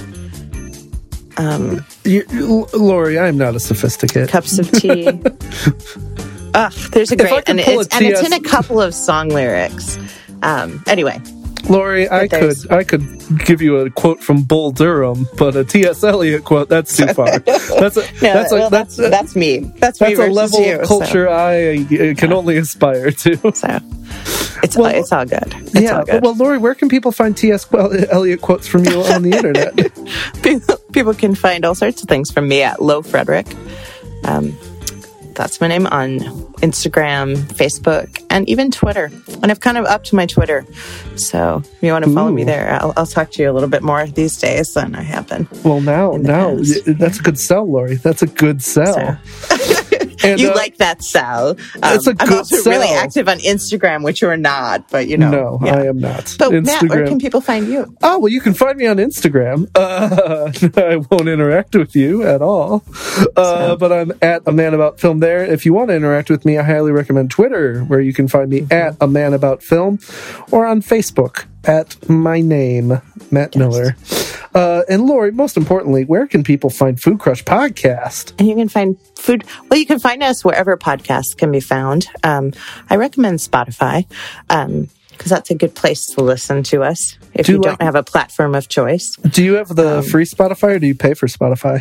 Speaker 2: Lori, I'm not a sophisticate.
Speaker 3: Cups of tea. There's a great, and it's in a couple of song lyrics. Anyway,
Speaker 2: Lori, I could give you a quote from Bull Durham, but a T.S. Eliot quote, that's too far. That's
Speaker 3: me. That's me.
Speaker 2: That's a level of culture I can only aspire to.
Speaker 3: So it's all good. It's all good.
Speaker 2: Well, Lori, where can people find T.S. Eliot quotes from you on the internet?
Speaker 3: People can find all sorts of things from me at Low Frederick. That's my name on Instagram, Facebook, and even Twitter. And I've kind of upped my Twitter. So if you want to follow me there, I'll talk to you a little bit more these days than I have been.
Speaker 2: Well, now, that's a good sell, Lori. That's a good sell. And,
Speaker 3: you like that, Sal.
Speaker 2: It's a good
Speaker 3: I'm also
Speaker 2: sell.
Speaker 3: really active on Instagram, which you're not, but
Speaker 2: No, I am not.
Speaker 3: But Matt, where can people find you?
Speaker 2: Oh, well, you can find me on Instagram. I won't interact with you at all. But I'm at A Man About Film there. If you want to interact with me, I highly recommend Twitter, where you can find me at A Man About Film, or on Facebook at my name, Matt Miller. And Lori, most importantly, where can people find Food Crush Podcast?
Speaker 3: And you can find food. Well, you can find us wherever podcasts can be found. I recommend Spotify because that's a good place to listen to us if you don't have a platform of choice.
Speaker 2: Do you have the free Spotify, or do you pay for Spotify?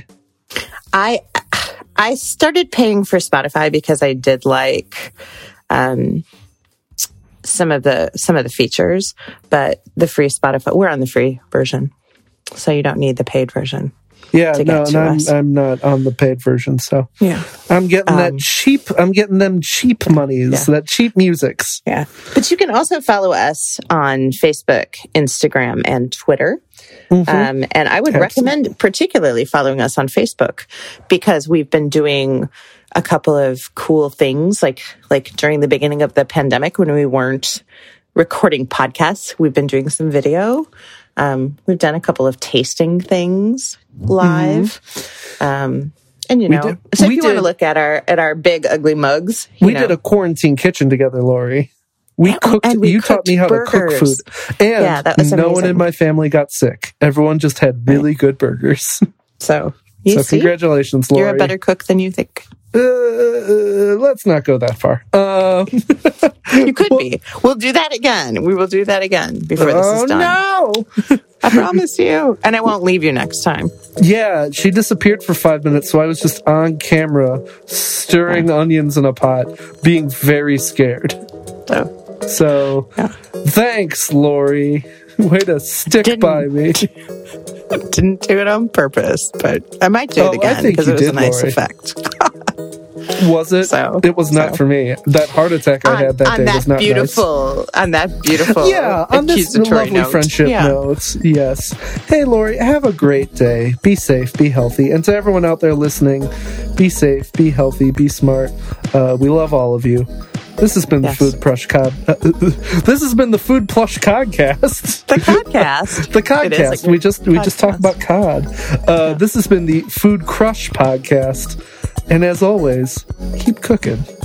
Speaker 3: I started paying for Spotify because I did like some of the features, but the free Spotify, we're on the free version. So you don't need the paid version.
Speaker 2: Yeah, I'm not on the paid version, so I'm getting that cheap. I'm getting them cheap monies, that cheap musics.
Speaker 3: Yeah, but you can also follow us on Facebook, Instagram, and Twitter. Mm-hmm. And I would recommend particularly following us on Facebook because we've been doing a couple of cool things, like during the beginning of the pandemic when we weren't recording podcasts, we've been doing some video. We've done a couple of tasting things live. And if you want to look at our big ugly mugs,
Speaker 2: we did a quarantine kitchen together, Lori. We cooked. You taught me how to cook food, and
Speaker 3: that was amazing.
Speaker 2: No one in my family got sick. Everyone just had really good burgers.
Speaker 3: So
Speaker 2: congratulations, Lori.
Speaker 3: You're a better cook than you think.
Speaker 2: Let's not go that far.
Speaker 3: You could be. We'll do that again. We will do that again before this is done.
Speaker 2: Oh, no!
Speaker 3: I promise you. And I won't leave you next time.
Speaker 2: Yeah, she disappeared for 5 minutes, so I was just on camera stirring onions in a pot, being very scared. So, thanks, Lori. Way to stick by me.
Speaker 3: Didn't do it on purpose, but I might do it again because it was a nice effect.
Speaker 2: Was it? It was not for me. That heart attack I had that day was not nice.
Speaker 3: On that beautiful,
Speaker 2: on this lovely friendship notes. Yes. Hey, Lori, have a great day. Be safe, be healthy, and to everyone out there listening, be safe, be healthy, be smart. We love all of you. This has been the Food Plush This has been the Food Plush Codcast.
Speaker 3: The Codcast.
Speaker 2: The Codcast. We just talk about cod. This has been the Food Crush Podcast. And as always, keep cooking.